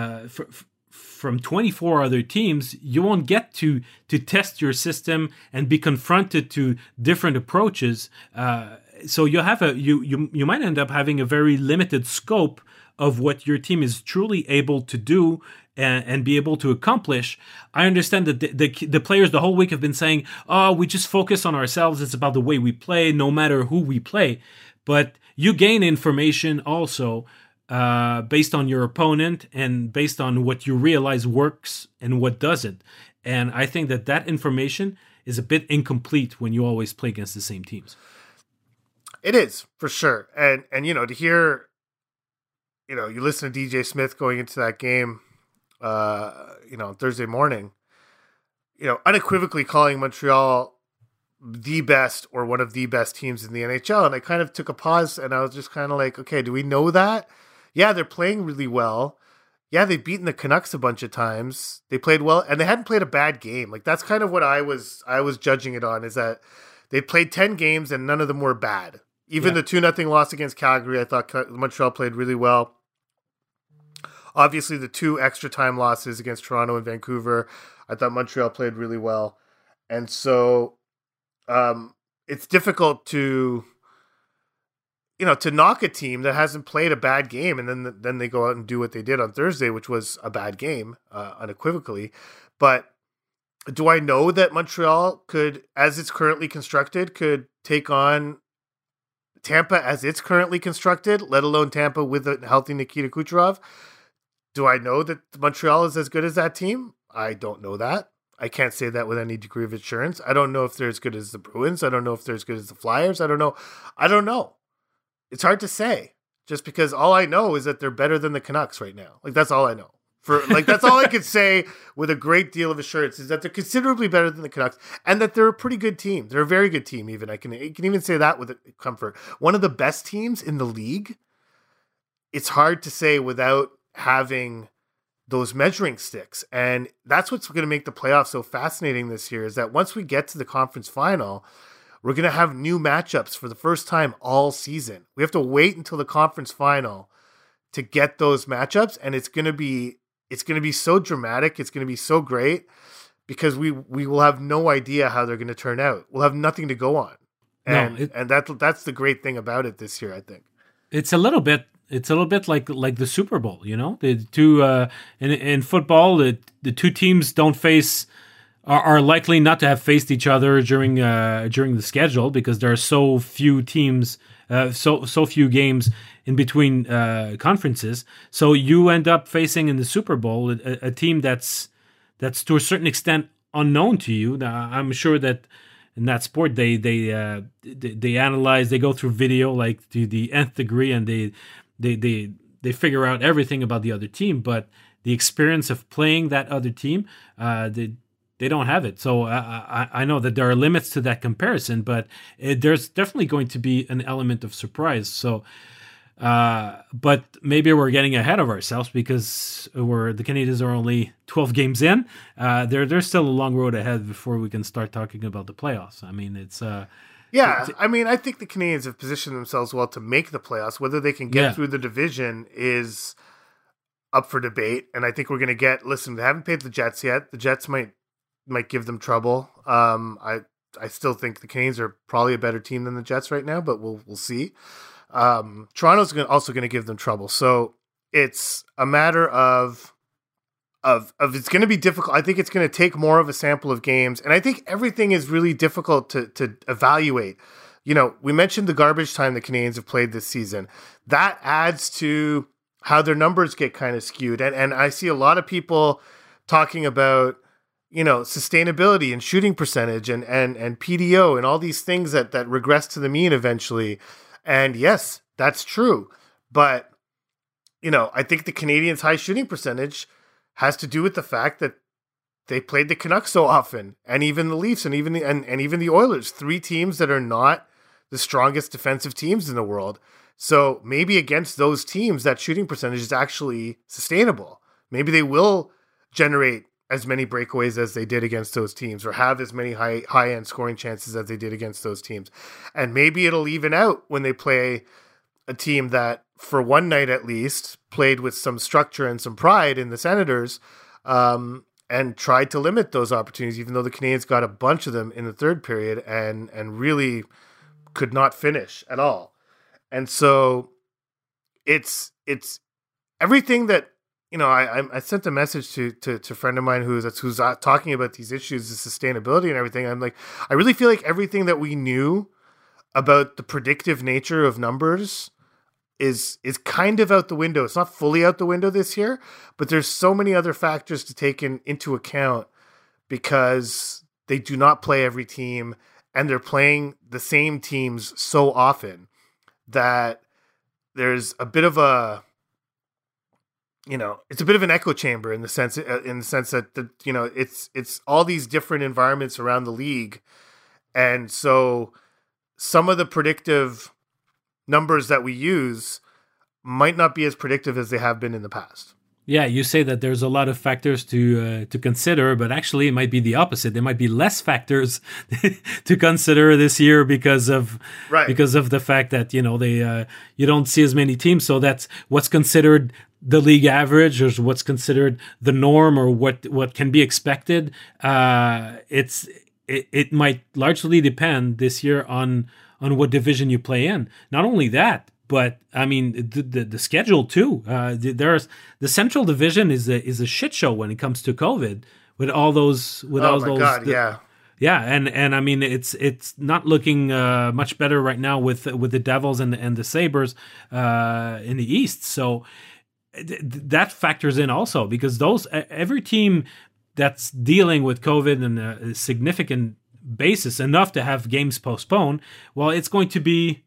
24 other teams, you won't get to test your system and be confronted to different approaches. So you might end up having a very limited scope of what your team is truly able to do and be able to accomplish. I understand that the players the whole week have been saying, "Oh, we just focus on ourselves. It's about the way we play, no matter who we play." But you gain information also based on your opponent and based on what you realize works and what doesn't. And I think that information is a bit incomplete when you always play against the same teams. It is, for sure. And to hear, you listen to DJ Smith going into that game, on Thursday morning, unequivocally calling Montreal the best or one of the best teams in the NHL. And I kind of took a pause and I was just kind of like, okay, do we know that? Yeah, they're playing really well. Yeah, they've beaten the Canucks a bunch of times. They played well and they hadn't played a bad game. Like that's kind of what I was judging it on, is that they played 10 games and none of them were bad. Even the 2-0 loss against Calgary, I thought Montreal played really well. Obviously, the 2 extra time losses against Toronto and Vancouver, I thought Montreal played really well. And so it's difficult to knock a team that hasn't played a bad game, and then they go out and do what they did on Thursday, which was a bad game, unequivocally. But do I know that Montreal could, as it's currently constructed, could take on Tampa as it's currently constructed, let alone Tampa with a healthy Nikita Kucherov? Do I know that Montreal is as good as that team? I don't know that. I can't say that with any degree of assurance. I don't know if they're as good as the Bruins. I don't know if they're as good as the Flyers. I don't know. It's hard to say, just because all I know is that they're better than the Canucks right now. Like, that's all I know. That's all I could say with a great deal of assurance, is that they're considerably better than the Canucks and that they're a pretty good team. They're a very good team, even. I can even say that with comfort. One of the best teams in the league. It's hard to say without having those measuring sticks. And that's what's going to make the playoffs so fascinating this year, is that once we get to the conference final, we're going to have new matchups for the first time all season. We have to wait until the conference final to get those matchups. And it's going to be so dramatic. It's going to be so great, because we will have no idea how they're going to turn out. We'll have nothing to go on. And that's the great thing about it this year, I think. It's a little bit like the Super Bowl, The two in football, the two teams don't face are likely not to have faced each other during the schedule, because there are so few teams, so few games in between conferences. So you end up facing in the Super Bowl a team that's to a certain extent unknown to you. Now, I'm sure that in that sport, they analyze, they go through video like to the nth degree, and they figure out everything about the other team. But the experience of playing that other team, they don't have it. So I know that there are limits to that comparison, but there's definitely going to be an element of surprise. So, but maybe we're getting ahead of ourselves because the Canadiens are only 12 games in. There's still a long road ahead before we can start talking about the playoffs. I mean, it's I mean, I think the Canadiens have positioned themselves well to make the playoffs. Whether they can get through the division is up for debate. And I think we're going to listen, they haven't paid the Jets yet. The Jets might give them trouble. I still think the Canadiens are probably a better team than the Jets right now, but we'll see. Toronto's also going to give them trouble. So it's a matter of it's going to be difficult. I think it's going to take more of a sample of games, and I think everything is really difficult to evaluate. You know, we mentioned the garbage time the Canadiens have played this season. That adds to how their numbers get kind of skewed, and I see a lot of people talking about, you know, sustainability and shooting percentage and PDO and all these things that regress to the mean eventually. And yes, that's true. But, you know, I think the Canadiens' high shooting percentage has to do with the fact that they played the Canucks so often, and even the Leafs and even the Oilers, 3 teams that are not the strongest defensive teams in the world. So maybe against those teams, that shooting percentage is actually sustainable. Maybe they will generate as many breakaways as they did against those teams, or have as many high-end scoring chances as they did against those teams. And maybe it'll even out when they play a team that, for one night at least, played with some structure and some pride in the Senators, and tried to limit those opportunities, even though the Canadiens got a bunch of them in the third period and really could not finish at all. And so it's everything that, you know, I sent a message to a friend of mine who's talking about these issues, the sustainability and everything. I'm like, I really feel like everything that we knew about the predictive nature of numbers is kind of out the window. It's not fully out the window this year, but there's so many other factors to take into account because they do not play every team, and they're playing the same teams so often that there's a bit of a, you know, it's a bit of an echo chamber in the sense that you know, it's all these different environments around the league, and so some of the predictive numbers that we use might not be as predictive as they have been in the past. Yeah, you say that there's a lot of factors to consider, but actually it might be the opposite. There might be less factors to consider this year because of the fact that, you know, you don't see as many teams. So that's what's considered the league average, or what's considered the norm, or what can be expected. It might largely depend this year on what division you play in. Not only that, but I mean the schedule too. The Central Division is a shit show when it comes to COVID, with all those Yeah, and I mean it's not looking much better right now with the Devils and the Sabres in the East. So that factors in also, because every team that's dealing with COVID on a significant basis, enough to have games postponed, well, it's going to be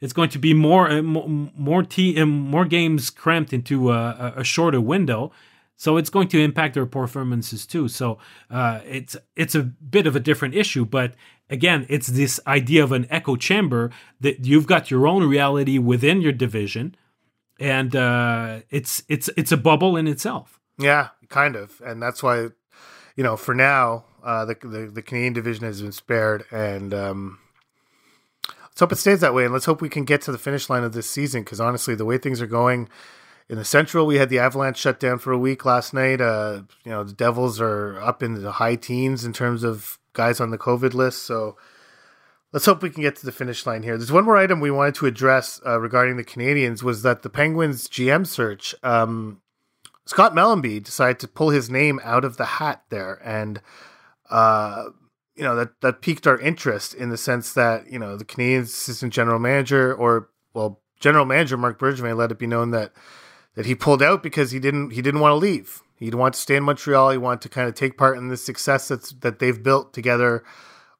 more games cramped into a shorter window. So it's going to impact their performances too. So it's a bit of a different issue, but again, it's this idea of an echo chamber, that you've got your own reality within your division, and it's a bubble in itself. Yeah, kind of, and that's why, you know, for now, the Canadian division has been spared, and let's hope it stays that way, and let's hope we can get to the finish line of this season, because honestly, the way things are going in the Central, we had the Avalanche shut down for a week last night. You know, the Devils are up in the high teens in terms of guys on the COVID list, so let's hope we can get to the finish line here. There's one more item we wanted to address regarding the Canadiens, was that the Penguins GM search, Scott Mellanby decided to pull his name out of the hat there, and you know, that piqued our interest in the sense that, you know, the Canadiens assistant general manager, general manager Marc Bergevin, let it be known that he pulled out because he didn't want to leave. He'd want to stay in Montreal. He wanted to kind of take part in the success that they've built together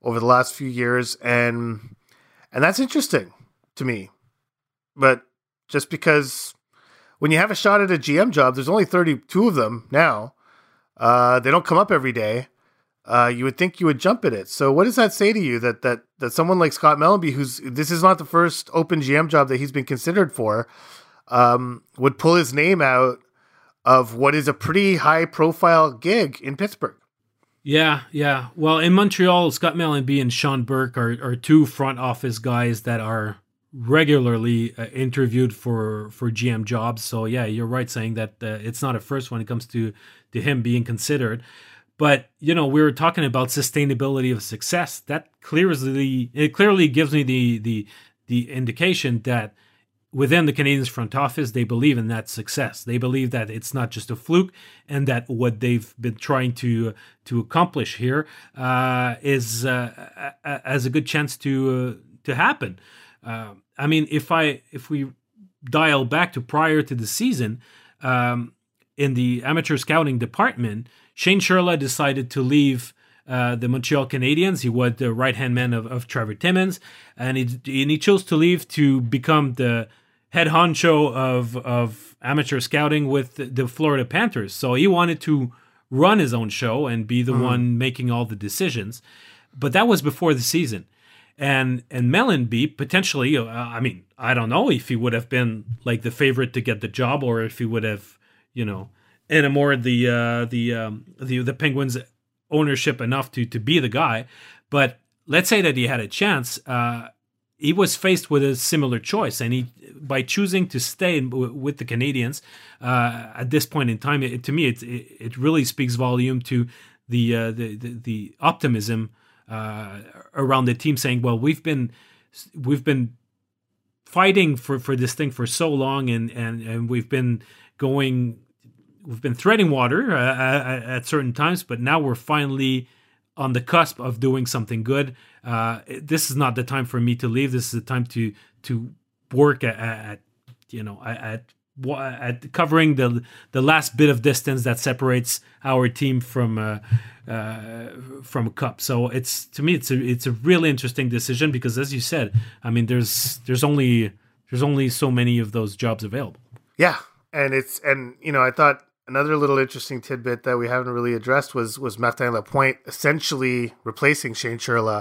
over the last few years, and that's interesting to me. But just because when you have a shot at a GM job, there's only 32 of them now. They don't come up every day. You would think you would jump at it. So what does that say to you that someone like Scott Mellanby, this is not the first open GM job that he's been considered for, would pull his name out of what is a pretty high profile gig in Pittsburgh? Yeah. Well, in Montreal, Scott Mellanby and Sean Burke are two front office guys that are regularly interviewed for GM jobs. So yeah, you're right saying that it's not a first when it comes to him being considered. But we were talking about sustainability of success. That clearly gives me the indication that within the Canadiens front office, they believe in that success. They believe that it's not just a fluke, and that what they've been trying to accomplish here is has a good chance to happen. I mean, if we dial back to prior to the season, in the amateur scouting department, Shane Churla decided to leave the Montreal Canadiens. He was the right-hand man of Trevor Timmins, and he chose to leave to become the head honcho of amateur scouting with the Florida Panthers. So he wanted to run his own show and be the one making all the decisions. But that was before the season. And Mellanby potentially, I don't know if he would have been like the favorite to get the job, or if he would have, enamored the Penguins ownership enough to be the guy. But let's say that he had a chance. He was faced with a similar choice, and by choosing to stay with the Canadiens at this point in time, to me, it really speaks volume to the optimism around the team, saying, well, we've been fighting for this thing for so long, and we've been treading water at certain times, but now we're finally on the cusp of doing something good. This is not the time for me to leave. This is the time to work at covering the last bit of distance that separates our team from a cup. So it's a really interesting decision, because, as you said, I mean, there's only so many of those jobs available. Yeah, and I thought another little interesting tidbit that we haven't really addressed was Martin Lapointe essentially replacing Shane Churla.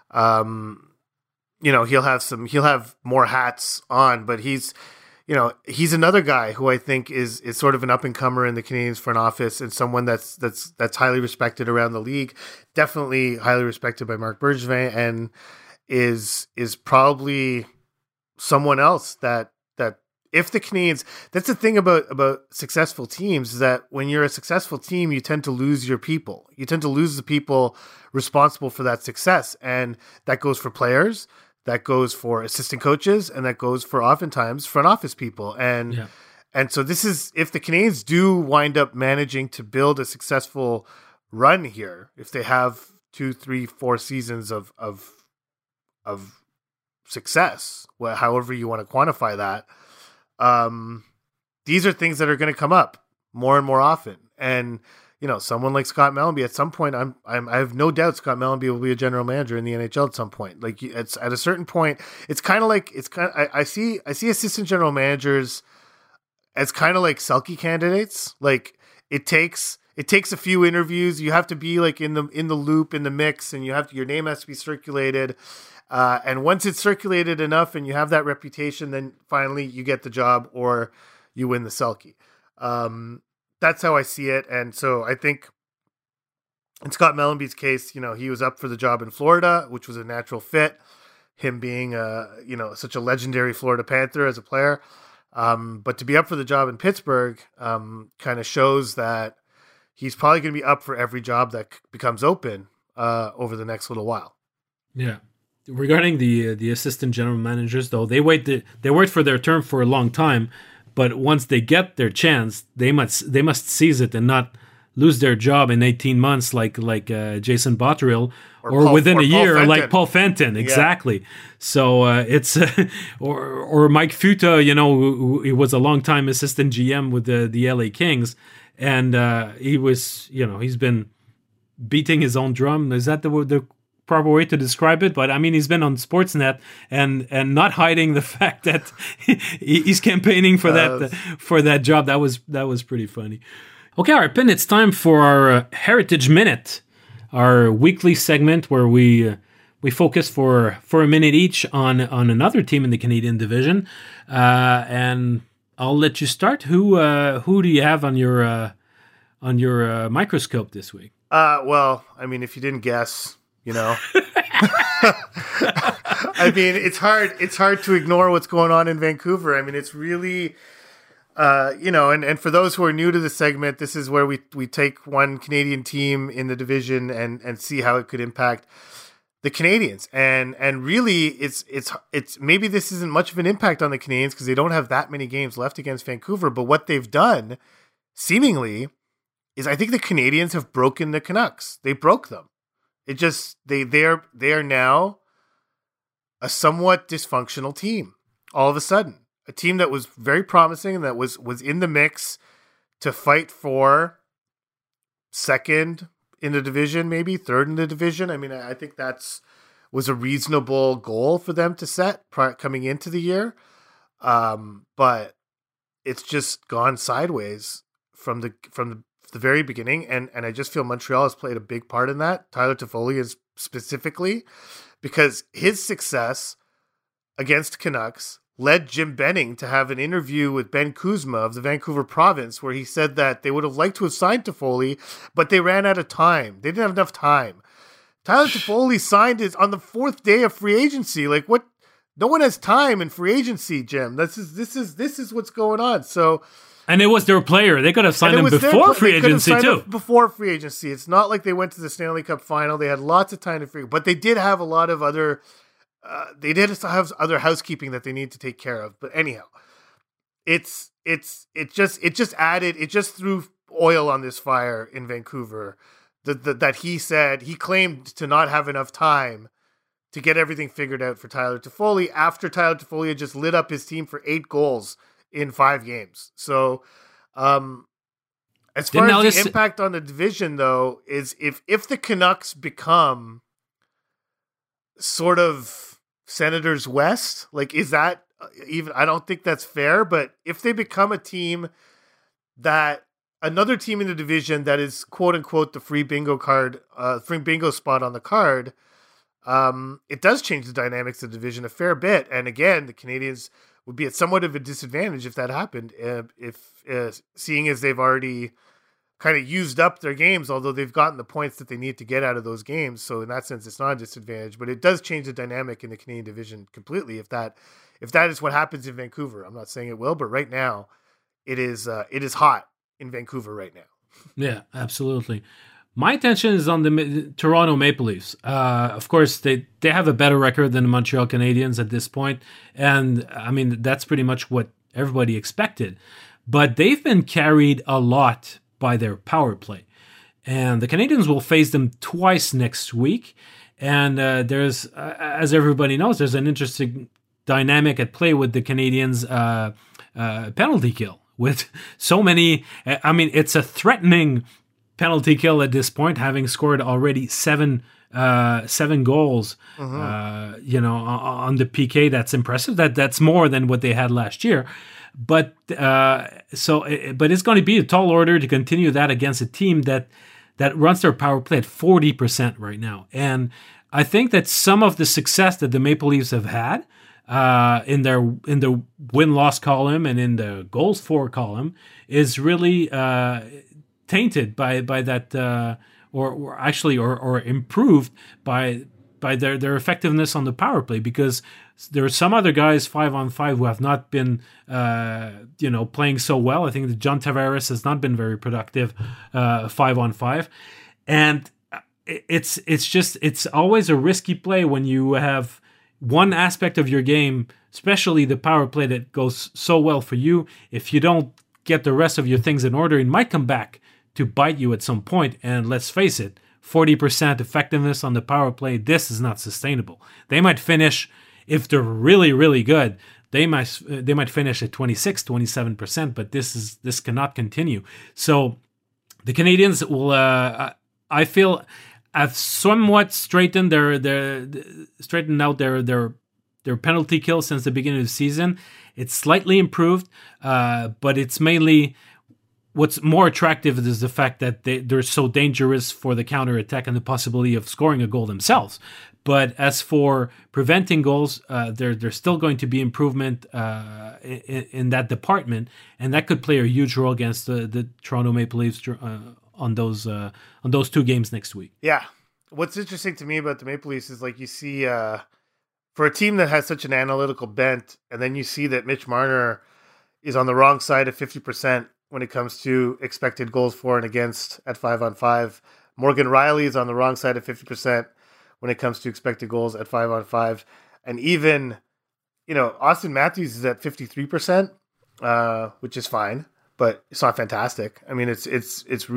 He'll have more hats on, but he's another guy who I think is sort of an up and comer in the Canadiens front office, and someone that's highly respected around the league. Definitely highly respected by Marc Bergevin, and is probably someone else that if the Canadiens, that's the thing about successful teams, is that when you're a successful team, you tend to lose your people. You tend to lose the people responsible for that success. And that goes for players, that goes for assistant coaches, and that goes for oftentimes front office people. And so this is, if the Canadiens do wind up managing to build a successful run here, if they have 2, 3, 4 seasons of success, however you want to quantify that, these are things that are going to come up more and more often. And, someone like Scott Mellanby, at some point, I have no doubt Scott Mellanby will be a general manager in the NHL at some point. Like, it's at a certain point, I see assistant general managers as kind of like Selke candidates. Like, it takes a few interviews. You have to be like in the loop, in the mix, and your name has to be circulated. And once it's circulated enough and you have that reputation, then finally you get the job or you win the Selke. That's how I see it. And so I think in Scott Mellanby's case, he was up for the job in Florida, which was a natural fit, him being such a legendary Florida Panther as a player. But to be up for the job in Pittsburgh kind of shows that he's probably going to be up for every job that becomes open over the next little while. Yeah. Regarding the assistant general managers, though, they wait for their term for a long time, but once they get their chance, they must seize it and not lose their job in 18 months like Jason Botterill, or within a year like Paul Fenton. Exactly. Yeah. So it's or Mike Futa, he was a long-time assistant GM with the LA Kings, and he was, he's been beating his own drum. Is that the proper way to describe it, but I mean, he's been on Sportsnet and not hiding the fact that he's campaigning for that job. That was pretty funny. Okay, Arpin, it's time for our Heritage Minute, our weekly segment where we focus for a minute each on another team in the Canadian division, and I'll let you start. Who do you have on your microscope this week? Well, I mean, if you didn't guess, you know, I mean, it's hard to ignore what's going on in Vancouver. I mean, it's really, you know, and for those who are new to the segment, this is where we take one Canadian team in the division and see how it could impact the Canadians. And really, it's maybe this isn't much of an impact on the Canadians because they don't have that many games left against Vancouver. But what they've done, seemingly, is I think the Canadians have broken the Canucks. They broke them. It just they are now a somewhat dysfunctional team. All of a sudden, a team that was very promising and that was in the mix to fight for second in the division, maybe third in the division. I mean, I think was a reasonable goal for them to set coming into the year, but it's just gone sideways from the very beginning, and I just feel Montreal has played a big part in that. Tyler Toffoli is specifically, because his success against Canucks led Jim Benning to have an interview with Ben Kuzma of the Vancouver Province, where he said that they would have liked to have signed Toffoli, but they ran out of time. They didn't have enough time. Tyler Toffoli signed it on the 4th day of free agency. Like, what? No one has time in free agency, Jim. This is what's going on. So. And it was their player. They could have signed him before free agency, too. Before free agency. It's not like they went to the Stanley Cup final. They had lots of time to free. But they did have a lot of other... they did have other housekeeping that they need to take care of. But anyhow, it just threw oil on this fire in Vancouver. That he claimed to not have enough time to get everything figured out for Tyler Toffoli after Tyler Toffoli had just lit up his team for 8 goals in 5 games. So, as far as the impact on the division, though, is if the Canucks become sort of Senators West, like, is that even? I don't think that's fair. But if they become a team that another team in the division that is quote unquote the free bingo spot on the card, it does change the dynamics of the division a fair bit. And again, the Canadians would be at somewhat of a disadvantage if that happened, seeing as they've already kind of used up their games, although they've gotten the points that they need to get out of those games. So in that sense, it's not a disadvantage, but it does change the dynamic in the Canadian division completely if that is what happens in Vancouver. I'm not saying it will, but right now it is hot in Vancouver right now. Yeah, absolutely. My attention is on the Toronto Maple Leafs. Of course, they have a better record than the Montreal Canadiens at this point, and I mean that's pretty much what everybody expected. But they've been carried a lot by their power play, and the Canadiens will face them twice next week. And there's, as everybody knows, there's an interesting dynamic at play with the Canadiens' penalty kill. With so many, I mean, it's a threatening penalty kill at this point, having scored already 7 goals, on the PK. That's impressive. That's more than what they had last year. But it's going to be a tall order to continue that against a team that runs their power play at 40% right now. And I think that some of the success that the Maple Leafs have had in the win-loss column and in the goals for column is really tainted by that, or improved by their effectiveness on the power play, because there are some other guys 5-on-5 who have not been playing so well. I think that John Tavares has not been very productive 5-on-5, and it's always a risky play when you have one aspect of your game, especially the power play, that goes so well for you. If you don't get the rest of your things in order, it might come back to bite you at some point. And let's face it, 40% effectiveness on the power play, this is not sustainable. They might finish, if they're really, really good, they might finish at 26, 27%, but this cannot continue. So the Canadians will, I feel, have somewhat straightened out their penalty kill since the beginning of the season. It's slightly improved, but it's mainly what's more attractive is the fact that they're so dangerous for the counterattack and the possibility of scoring a goal themselves. But as for preventing goals, there's still going to be improvement in that department, and that could play a huge role against the Toronto Maple Leafs on those 2 games next week. Yeah. What's interesting to me about the Maple Leafs is like you see for a team that has such an analytical bent, and then you see that Mitch Marner is on the wrong side of 50% when it comes to expected goals for and against at 5-on-5. Morgan Rielly is on the wrong side of 50% when it comes to expected goals at 5-on-5. And even, Austin Matthews is at 53%, which is fine, but it's not fantastic. I mean, it's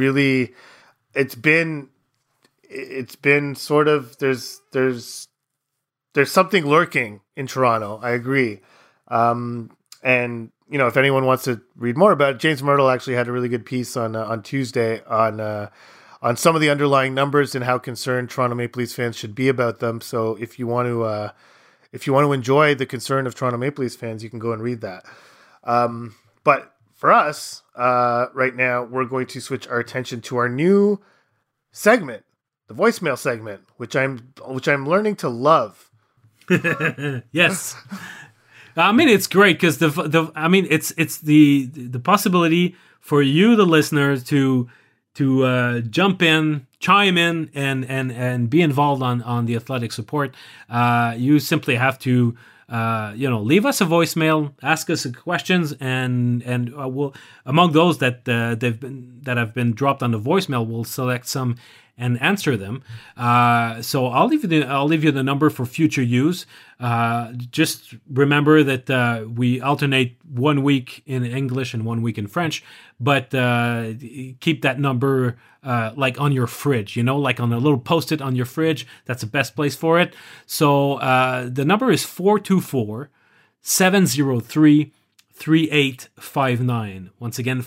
been sort of, there's something lurking in Toronto. I agree. And, if anyone wants to read more about it, James Myrtle actually had a really good piece on Tuesday on some of the underlying numbers and how concerned Toronto Maple Leafs fans should be about them. So if you want to enjoy the concern of Toronto Maple Leafs fans, you can go and read that. But for us, right now, we're going to switch our attention to our new segment, the voicemail segment, which I'm learning to love. Yes. I mean, it's great because it's the possibility for you, the listeners, to jump in, chime in, and be involved on the Athletic support. You simply have to leave us a voicemail, ask us questions, and we'll, among those that have been dropped on the voicemail, we'll select some and answer them. So I'll leave you the number for future use. Just remember that we alternate 1 week in English and 1 week in French, but keep that number like on your fridge, like on a little post-it on your fridge. That's the best place for it. So the number is 424-703-3859. Once again,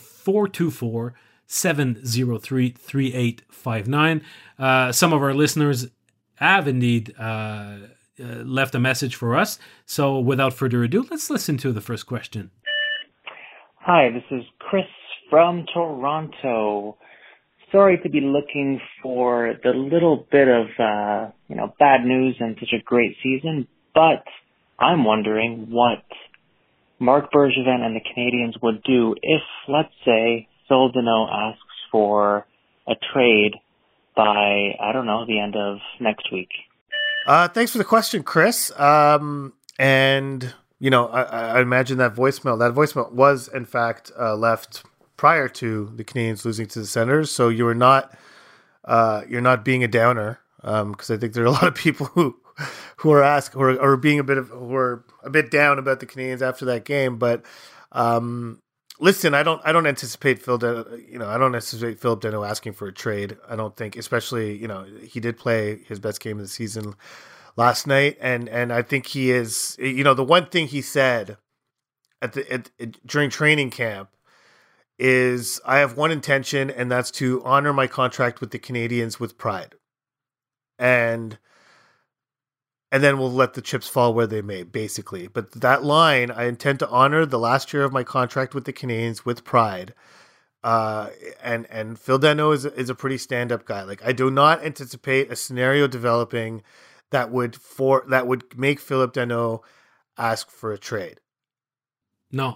424-703-3859. Some of our listeners have indeed left a message for us. So without further ado, let's listen to the first question. Hi, this is Chris from Toronto. Sorry to be looking for the little bit of, bad news and such a great season, but I'm wondering what Marc Bergevin and the Canadiens would do if, let's say, Phil Danault asks for a trade by, the end of next week. Thanks for the question, Chris. I imagine that voicemail was, in fact, left prior to the Canadiens losing to the Senators. So you're not being a downer, because I think there are a lot of people who are a bit down about the Canadiens after that game. But listen, I don't anticipate Philip Danault asking for a trade. I don't think, especially he did play his best game of the season last night, and I think he is. The one thing he said during training camp is, I have one intention, and that's to honor my contract with the Canadiens with pride. And then we'll let the chips fall where they may, basically. But that line, I intend to honor the last year of my contract with the Canadiens with pride. And Phil Danault is a pretty stand-up guy. Like, I do not anticipate a scenario developing that would make Philip Danault ask for a trade. No.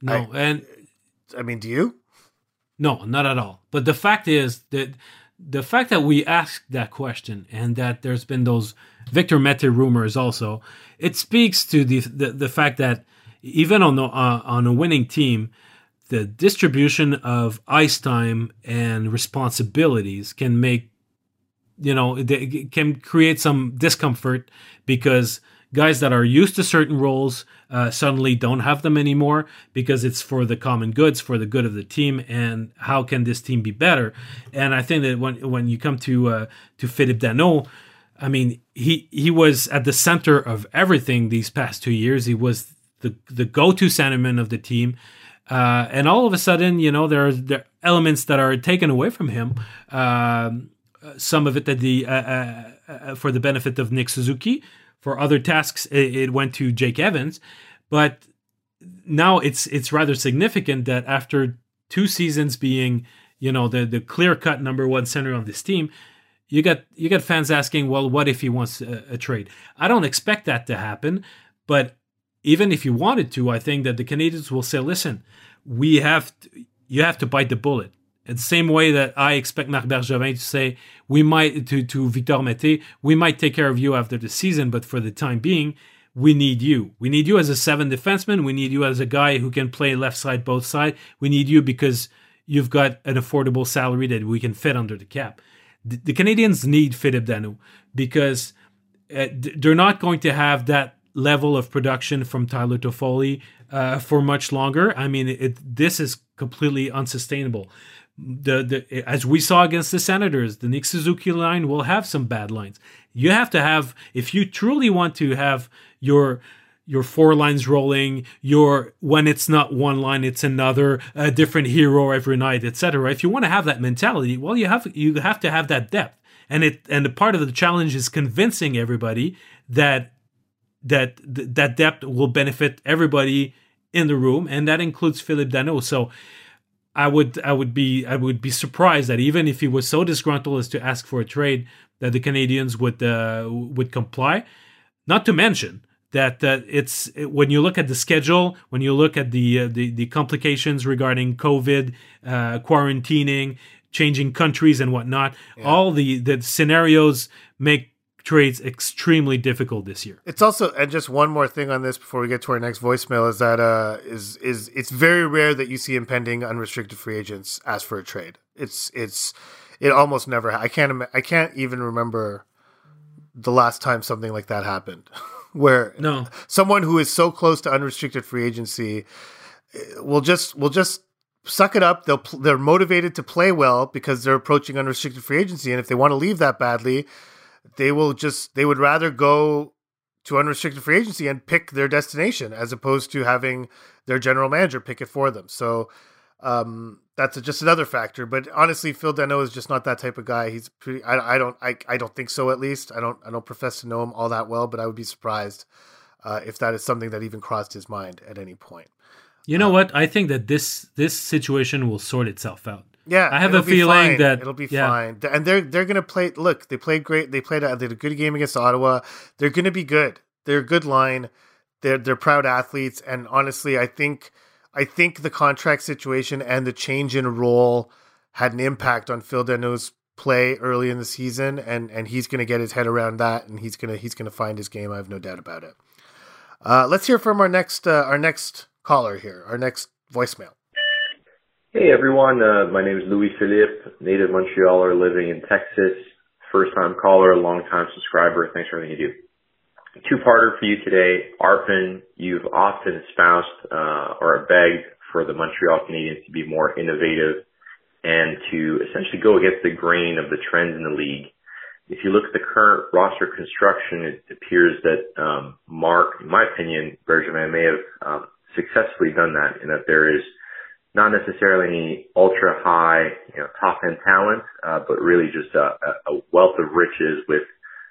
Do you? No, not at all. But the fact is that we asked that question and that there's been those Victor Mete rumors also, it speaks to the fact that even on a winning team, the distribution of ice time and responsibilities can make, can create some discomfort, because guys that are used to certain roles suddenly don't have them anymore, because it's for the common goods, for the good of the team, and how can this team be better? And I think that when you come to Philippe Danault, I mean, he was at the center of everything these past 2 years. He was the go-to centerman of the team. And all of a sudden, there are elements that are taken away from him. some of it for the benefit of Nick Suzuki. For other tasks, it went to Jake Evans. But now it's rather significant that after 2 seasons being, the clear-cut number 1 center on this team, you got fans asking, well, what if he wants a trade? I don't expect that to happen, but even if you wanted to, I think that the Canadiens will say, listen, you have to bite the bullet. In the same way that I expect Marc Bergevin to say, we might to Victor Mété, we might take care of you after the season, but for the time being, we need you. We need you as a 7 defenseman. We need you as a guy who can play left side, both side. We need you because you've got an affordable salary that we can fit under the cap. The Canadiens need Philippe Danault because they're not going to have that level of production from Tyler Toffoli for much longer. I mean, this is completely unsustainable. As we saw against the Senators, the Nick Suzuki line will have some bad lines. You have to have, if you truly want to have your 4 lines rolling, when it's not one line, it's another, a different hero every night, etc. If you want to have that mentality, well, you have to have that depth, and the part of the challenge is convincing everybody that depth will benefit everybody in the room, and that includes Philippe Danault. So I would be surprised that even if he was so disgruntled as to ask for a trade, that the Canadiens would comply. Not to mention that when you look at the schedule, when you look at the complications regarding COVID, quarantining, changing countries and whatnot, all the scenarios make trades extremely difficult this year. It's also, and just one more thing on this before we get to our next voicemail, is that it's very rare that you see impending unrestricted free agents ask for a trade. It almost never. I can't even remember the last time something like that happened, where someone who is so close to unrestricted free agency will just suck it up. They're motivated to play well because they're approaching unrestricted free agency, and if they want to leave that badly, they would rather go to unrestricted free agency and pick their destination as opposed to having their general manager pick it for them. So that's just another factor. But honestly, Phil Danault is just not that type of guy. He's pretty. I don't think so. At least I don't profess to know him all that well. But I would be surprised if that is something that even crossed his mind at any point. You know what? I think that this situation will sort itself out. Yeah, I have a feeling that it'll be fine, and they're going to play. Look, they played great. They did a good game against Ottawa. They're going to be good. They're a good line. They're proud athletes, and honestly, I think the contract situation and the change in role had an impact on Phil Danault's play early in the season, and he's going to get his head around that, and he's going to find his game. I have no doubt about it. Let's hear from our next caller here, our next voicemail. Hey everyone, my name is Louis Philippe, native Montrealer living in Texas, first-time caller, long-time subscriber. Thanks for everything you do. Two-parter for you today. Arpin, you've often espoused or begged for the Montreal Canadiens to be more innovative and to essentially go against the grain of the trends in the league. If you look at the current roster construction, it appears that Marc, in my opinion, Bergevin may have successfully done that, in that there is not necessarily any ultra high, top end talent, but really just a wealth of riches with,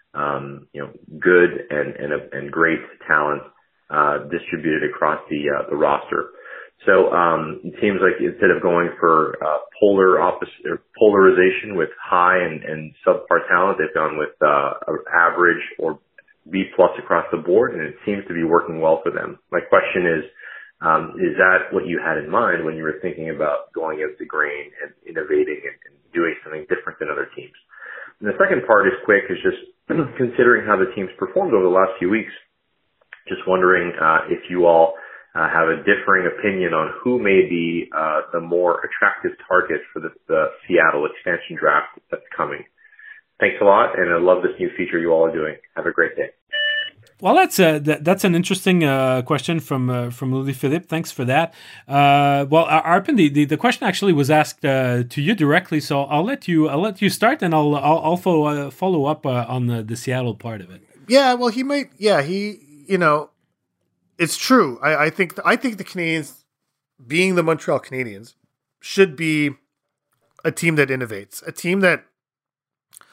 good and great talent, distributed across the roster. So, it seems like instead of going for, polarization with high and subpar talent, they've gone with, average or B+ across the board, and it seems to be working well for them. My question is that what you had in mind when you were thinking about going against the grain and innovating and doing something different than other teams? And the second part is quick, is just considering how the team's performed over the last few weeks. Just wondering if you all have a differing opinion on who may be the more attractive target for the Seattle expansion draft that's coming. Thanks a lot, and I love this new feature you all are doing. Have a great day. Well, that's an interesting question from Louis Philippe. Thanks for that. Arpin, the question actually was asked to you directly, so I'll let you start, and I'll follow up on the Seattle part of it. Yeah, well, it's true. I think the Canadiens, being the Montreal Canadiens, should be a team that innovates, a team that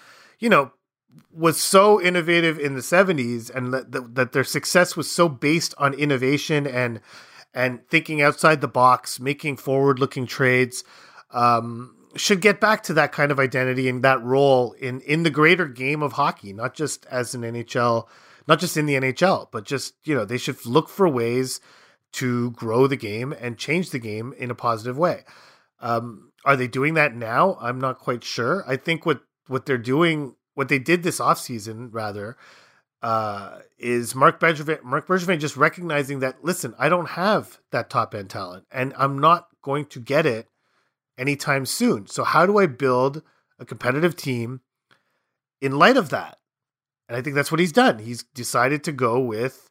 was so innovative in the 70s, and that their success was so based on innovation and thinking outside the box, making forward-looking trades, should get back to that kind of identity and that role in the greater game of hockey, not just as an NHL, not just in the NHL, but just, they should look for ways to grow the game and change the game in a positive way. Are they doing that now? I'm not quite sure. I think what they're doing, what they did this offseason, rather, is Marc Bergevin just recognizing that, listen, I don't have that top-end talent, and I'm not going to get it anytime soon. So how do I build a competitive team in light of that? And I think that's what he's done. He's decided to go with,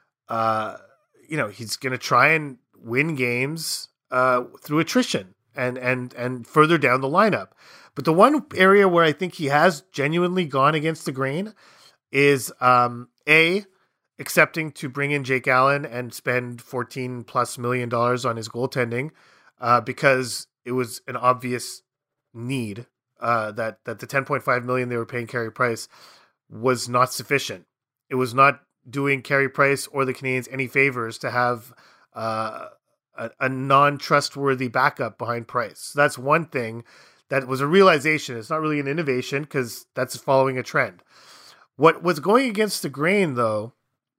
he's going to try and win games through attrition and further down the lineup. But the one area where I think he has genuinely gone against the grain is accepting to bring in Jake Allen and spend $14+ million on his goaltending because it was an obvious need that the $10.5 million they were paying Carey Price was not sufficient. It was not doing Carey Price or the Canadiens any favors to have a non-trustworthy backup behind Price. So that's one thing that was a realization. It's not really an innovation because that's following a trend. What was going against the grain, though,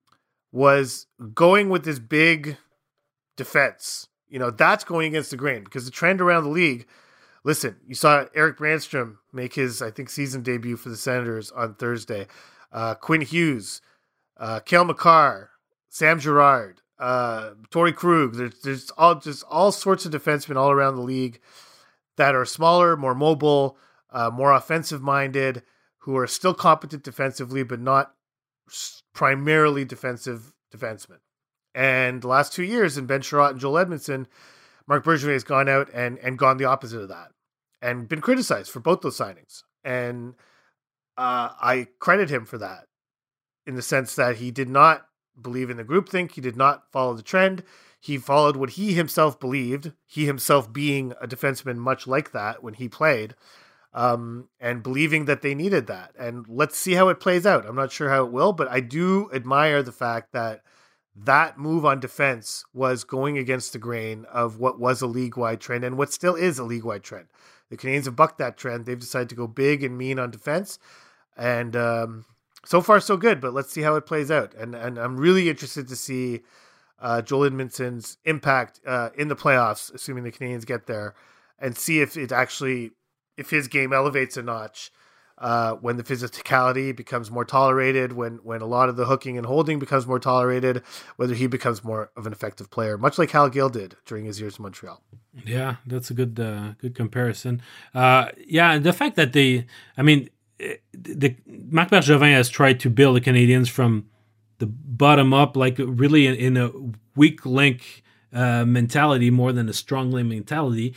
was going with this big defense. That's going against the grain because the trend around the league, listen, you saw Eric Brandstrom make his, I think, season debut for the Senators on Thursday. Quinn Hughes, Cale Makar, Sam Girard, Torrey Krug. There's all sorts of defensemen all around the league that are smaller, more mobile, more offensive-minded, who are still competent defensively, but not primarily defensive defensemen. And the last 2 years in Ben Sherratt and Joel Edmondson, Marc Bergevin has gone out and gone the opposite of that and been criticized for both those signings. And I credit him for that in the sense that he did not believe in the groupthink. He did not follow the trend. He followed what he himself believed, he himself being a defenseman much like that when he played, and believing that they needed that. And let's see how it plays out. I'm not sure how it will, but I do admire the fact that that move on defense was going against the grain of what was a league-wide trend and what still is a league-wide trend. The Canadiens have bucked that trend. They've decided to go big and mean on defense. And so far, so good, but let's see how it plays out. And I'm really interested to see Joel Edmondson's impact in the playoffs, assuming the Canadiens get there, and see if his game elevates a notch when the physicality becomes more tolerated, when a lot of the hooking and holding becomes more tolerated, whether he becomes more of an effective player, much like Hal Gill did during his years in Montreal. Yeah, that's a good comparison. And the fact that Marc Bergevin has tried to build the Canadiens from the bottom up, like really in a weak link mentality more than a strong link mentality.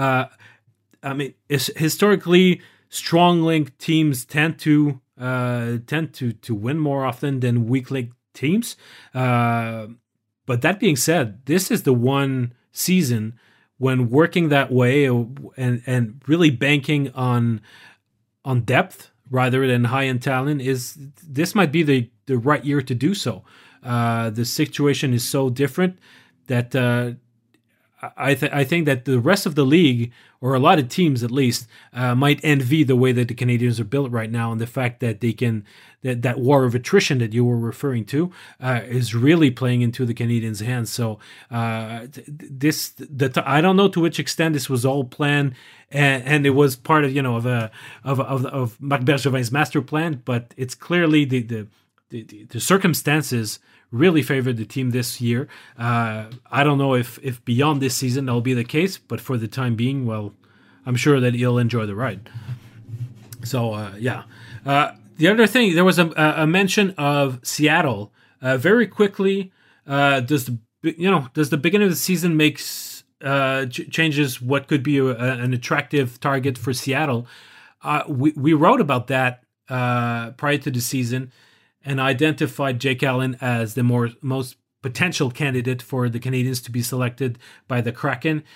Historically, strong link teams tend to win more often than weak link teams. But that being said, this is the one season when working that way and really banking on depth rather than high-end talent this might be the right year to do so. The situation is so different that I think that the rest of the league, or a lot of teams at least, might envy the way that the Canadiens are built right now, and the fact that they can that war of attrition that you were referring to is really playing into the Canadiens' hands. So I don't know to which extent this was all planned, and it was part of of Marc Bergevin's master plan, but it's clearly the circumstances really favored the team this year. I don't know if beyond this season that'll be the case, but for the time being, well, I'm sure that he'll enjoy the ride. So, the other thing, there was a mention of Seattle. Very quickly, does the beginning of the season makes changes what could be an attractive target for Seattle? We wrote about that prior to the season, and identified Jake Allen as the most potential candidate for the Canadiens to be selected by the Kraken.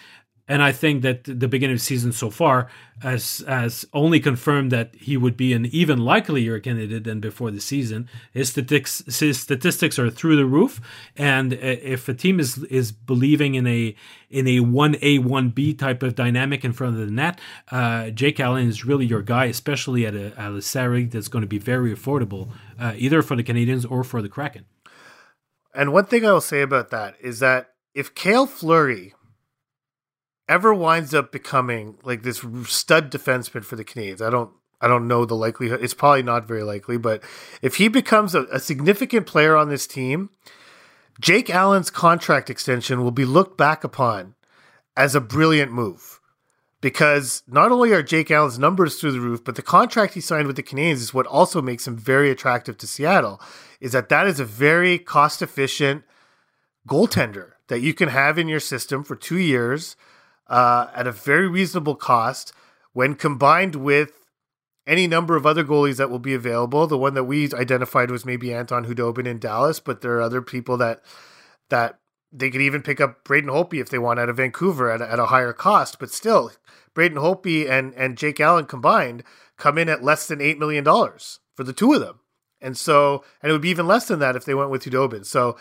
And I think that the beginning of the season so far has only confirmed that he would be an even likelier candidate than before the season. His statistics are through the roof, and if a team is believing in a 1A 1B type of dynamic in front of the net, Jake Allen is really your guy, especially at a salary that's going to be very affordable, either for the Canadiens or for the Kraken. And one thing I will say about that is that if Cale Fleury ever winds up becoming like this stud defenseman for the Canadiens, I don't know the likelihood. It's probably not very likely, but if he becomes a significant player on this team, Jake Allen's contract extension will be looked back upon as a brilliant move, because not only are Jake Allen's numbers through the roof, but the contract he signed with the Canadiens is what also makes him very attractive to Seattle, is that is a very cost-efficient goaltender that you can have in your system for 2 years at a very reasonable cost, when combined with any number of other goalies that will be available. The one that we identified was maybe Anton Khudobin in Dallas, but there are other people that they could even pick up Braden Holtby if they want out of Vancouver at a higher cost. But still, Braden Holtby and Jake Allen combined come in at less than $8 million for the two of them. And it would be even less than that if they went with Khudobin. So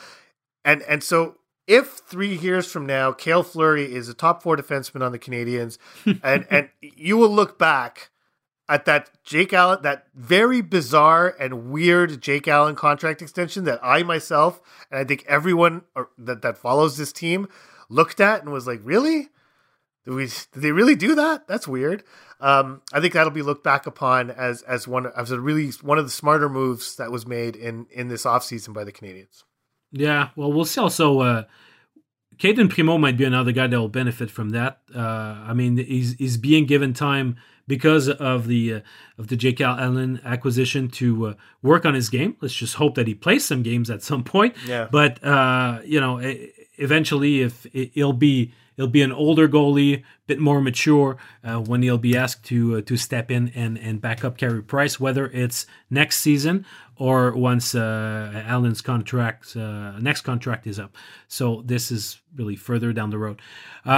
if 3 years from now, Cale Fleury is a top 4 defenseman on the Canadiens, and you will look back at that Jake Allen, that very bizarre and weird Jake Allen contract extension that I myself, and I think everyone that follows this team, looked at and was like, really? Did they really do that? That's weird. I think that'll be looked back upon as one of the smarter moves that was made in this offseason by the Canadiens. Yeah, well, we'll see. Also, Caden Primo might be another guy that will benefit from that. I mean, he's being given time because of the Jake Allen acquisition to work on his game. Let's just hope that he plays some games at some point. Yeah. But eventually, if he'll be an older goalie, a bit more mature when he'll be asked to step in and back up Carey Price, whether it's next season or once Allen's next contract is up. So this is really further down the road.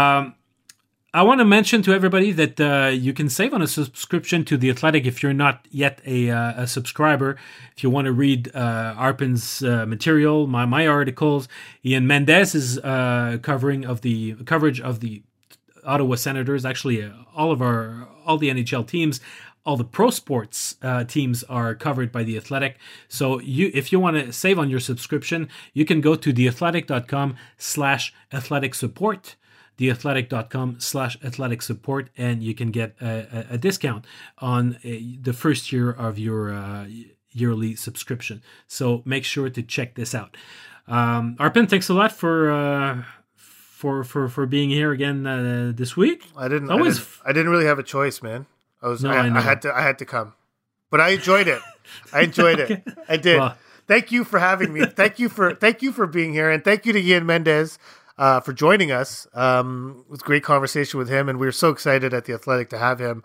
I want to mention to everybody that you can save on a subscription to The Athletic if you're not yet a subscriber. If you want to read Arpin's material, my articles, Ian Mendez's coverage of the Ottawa Senators, actually all the NHL teams, all the pro sports teams are covered by The Athletic. So if you want to save on your subscription, you can go to theathletic.com/athletic support. theathletic.com/athletic support, and you can get a discount on the first year of your yearly subscription. So make sure to check this out. Arpin, thanks a lot for being here again this week. I didn't really have a choice, man. I had to come, but I enjoyed it. Okay. I did. Well, thank you for having me. Thank you for being here, and thank you to Ian Mendez for joining us. It was a great conversation with him, and we were so excited at The Athletic to have him,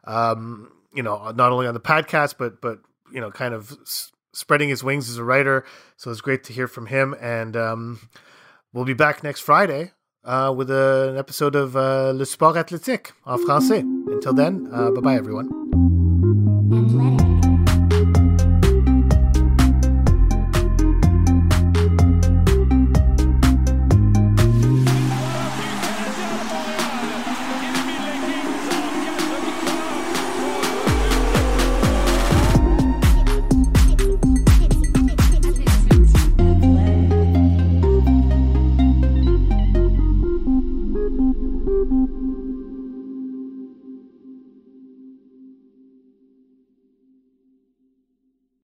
not only on the podcast, but kind of spreading his wings as a writer. So it's great to hear from him, and we'll be back next Friday with an episode of Le Sport Athlétique en français. Until then, bye-bye, everyone. Athletic.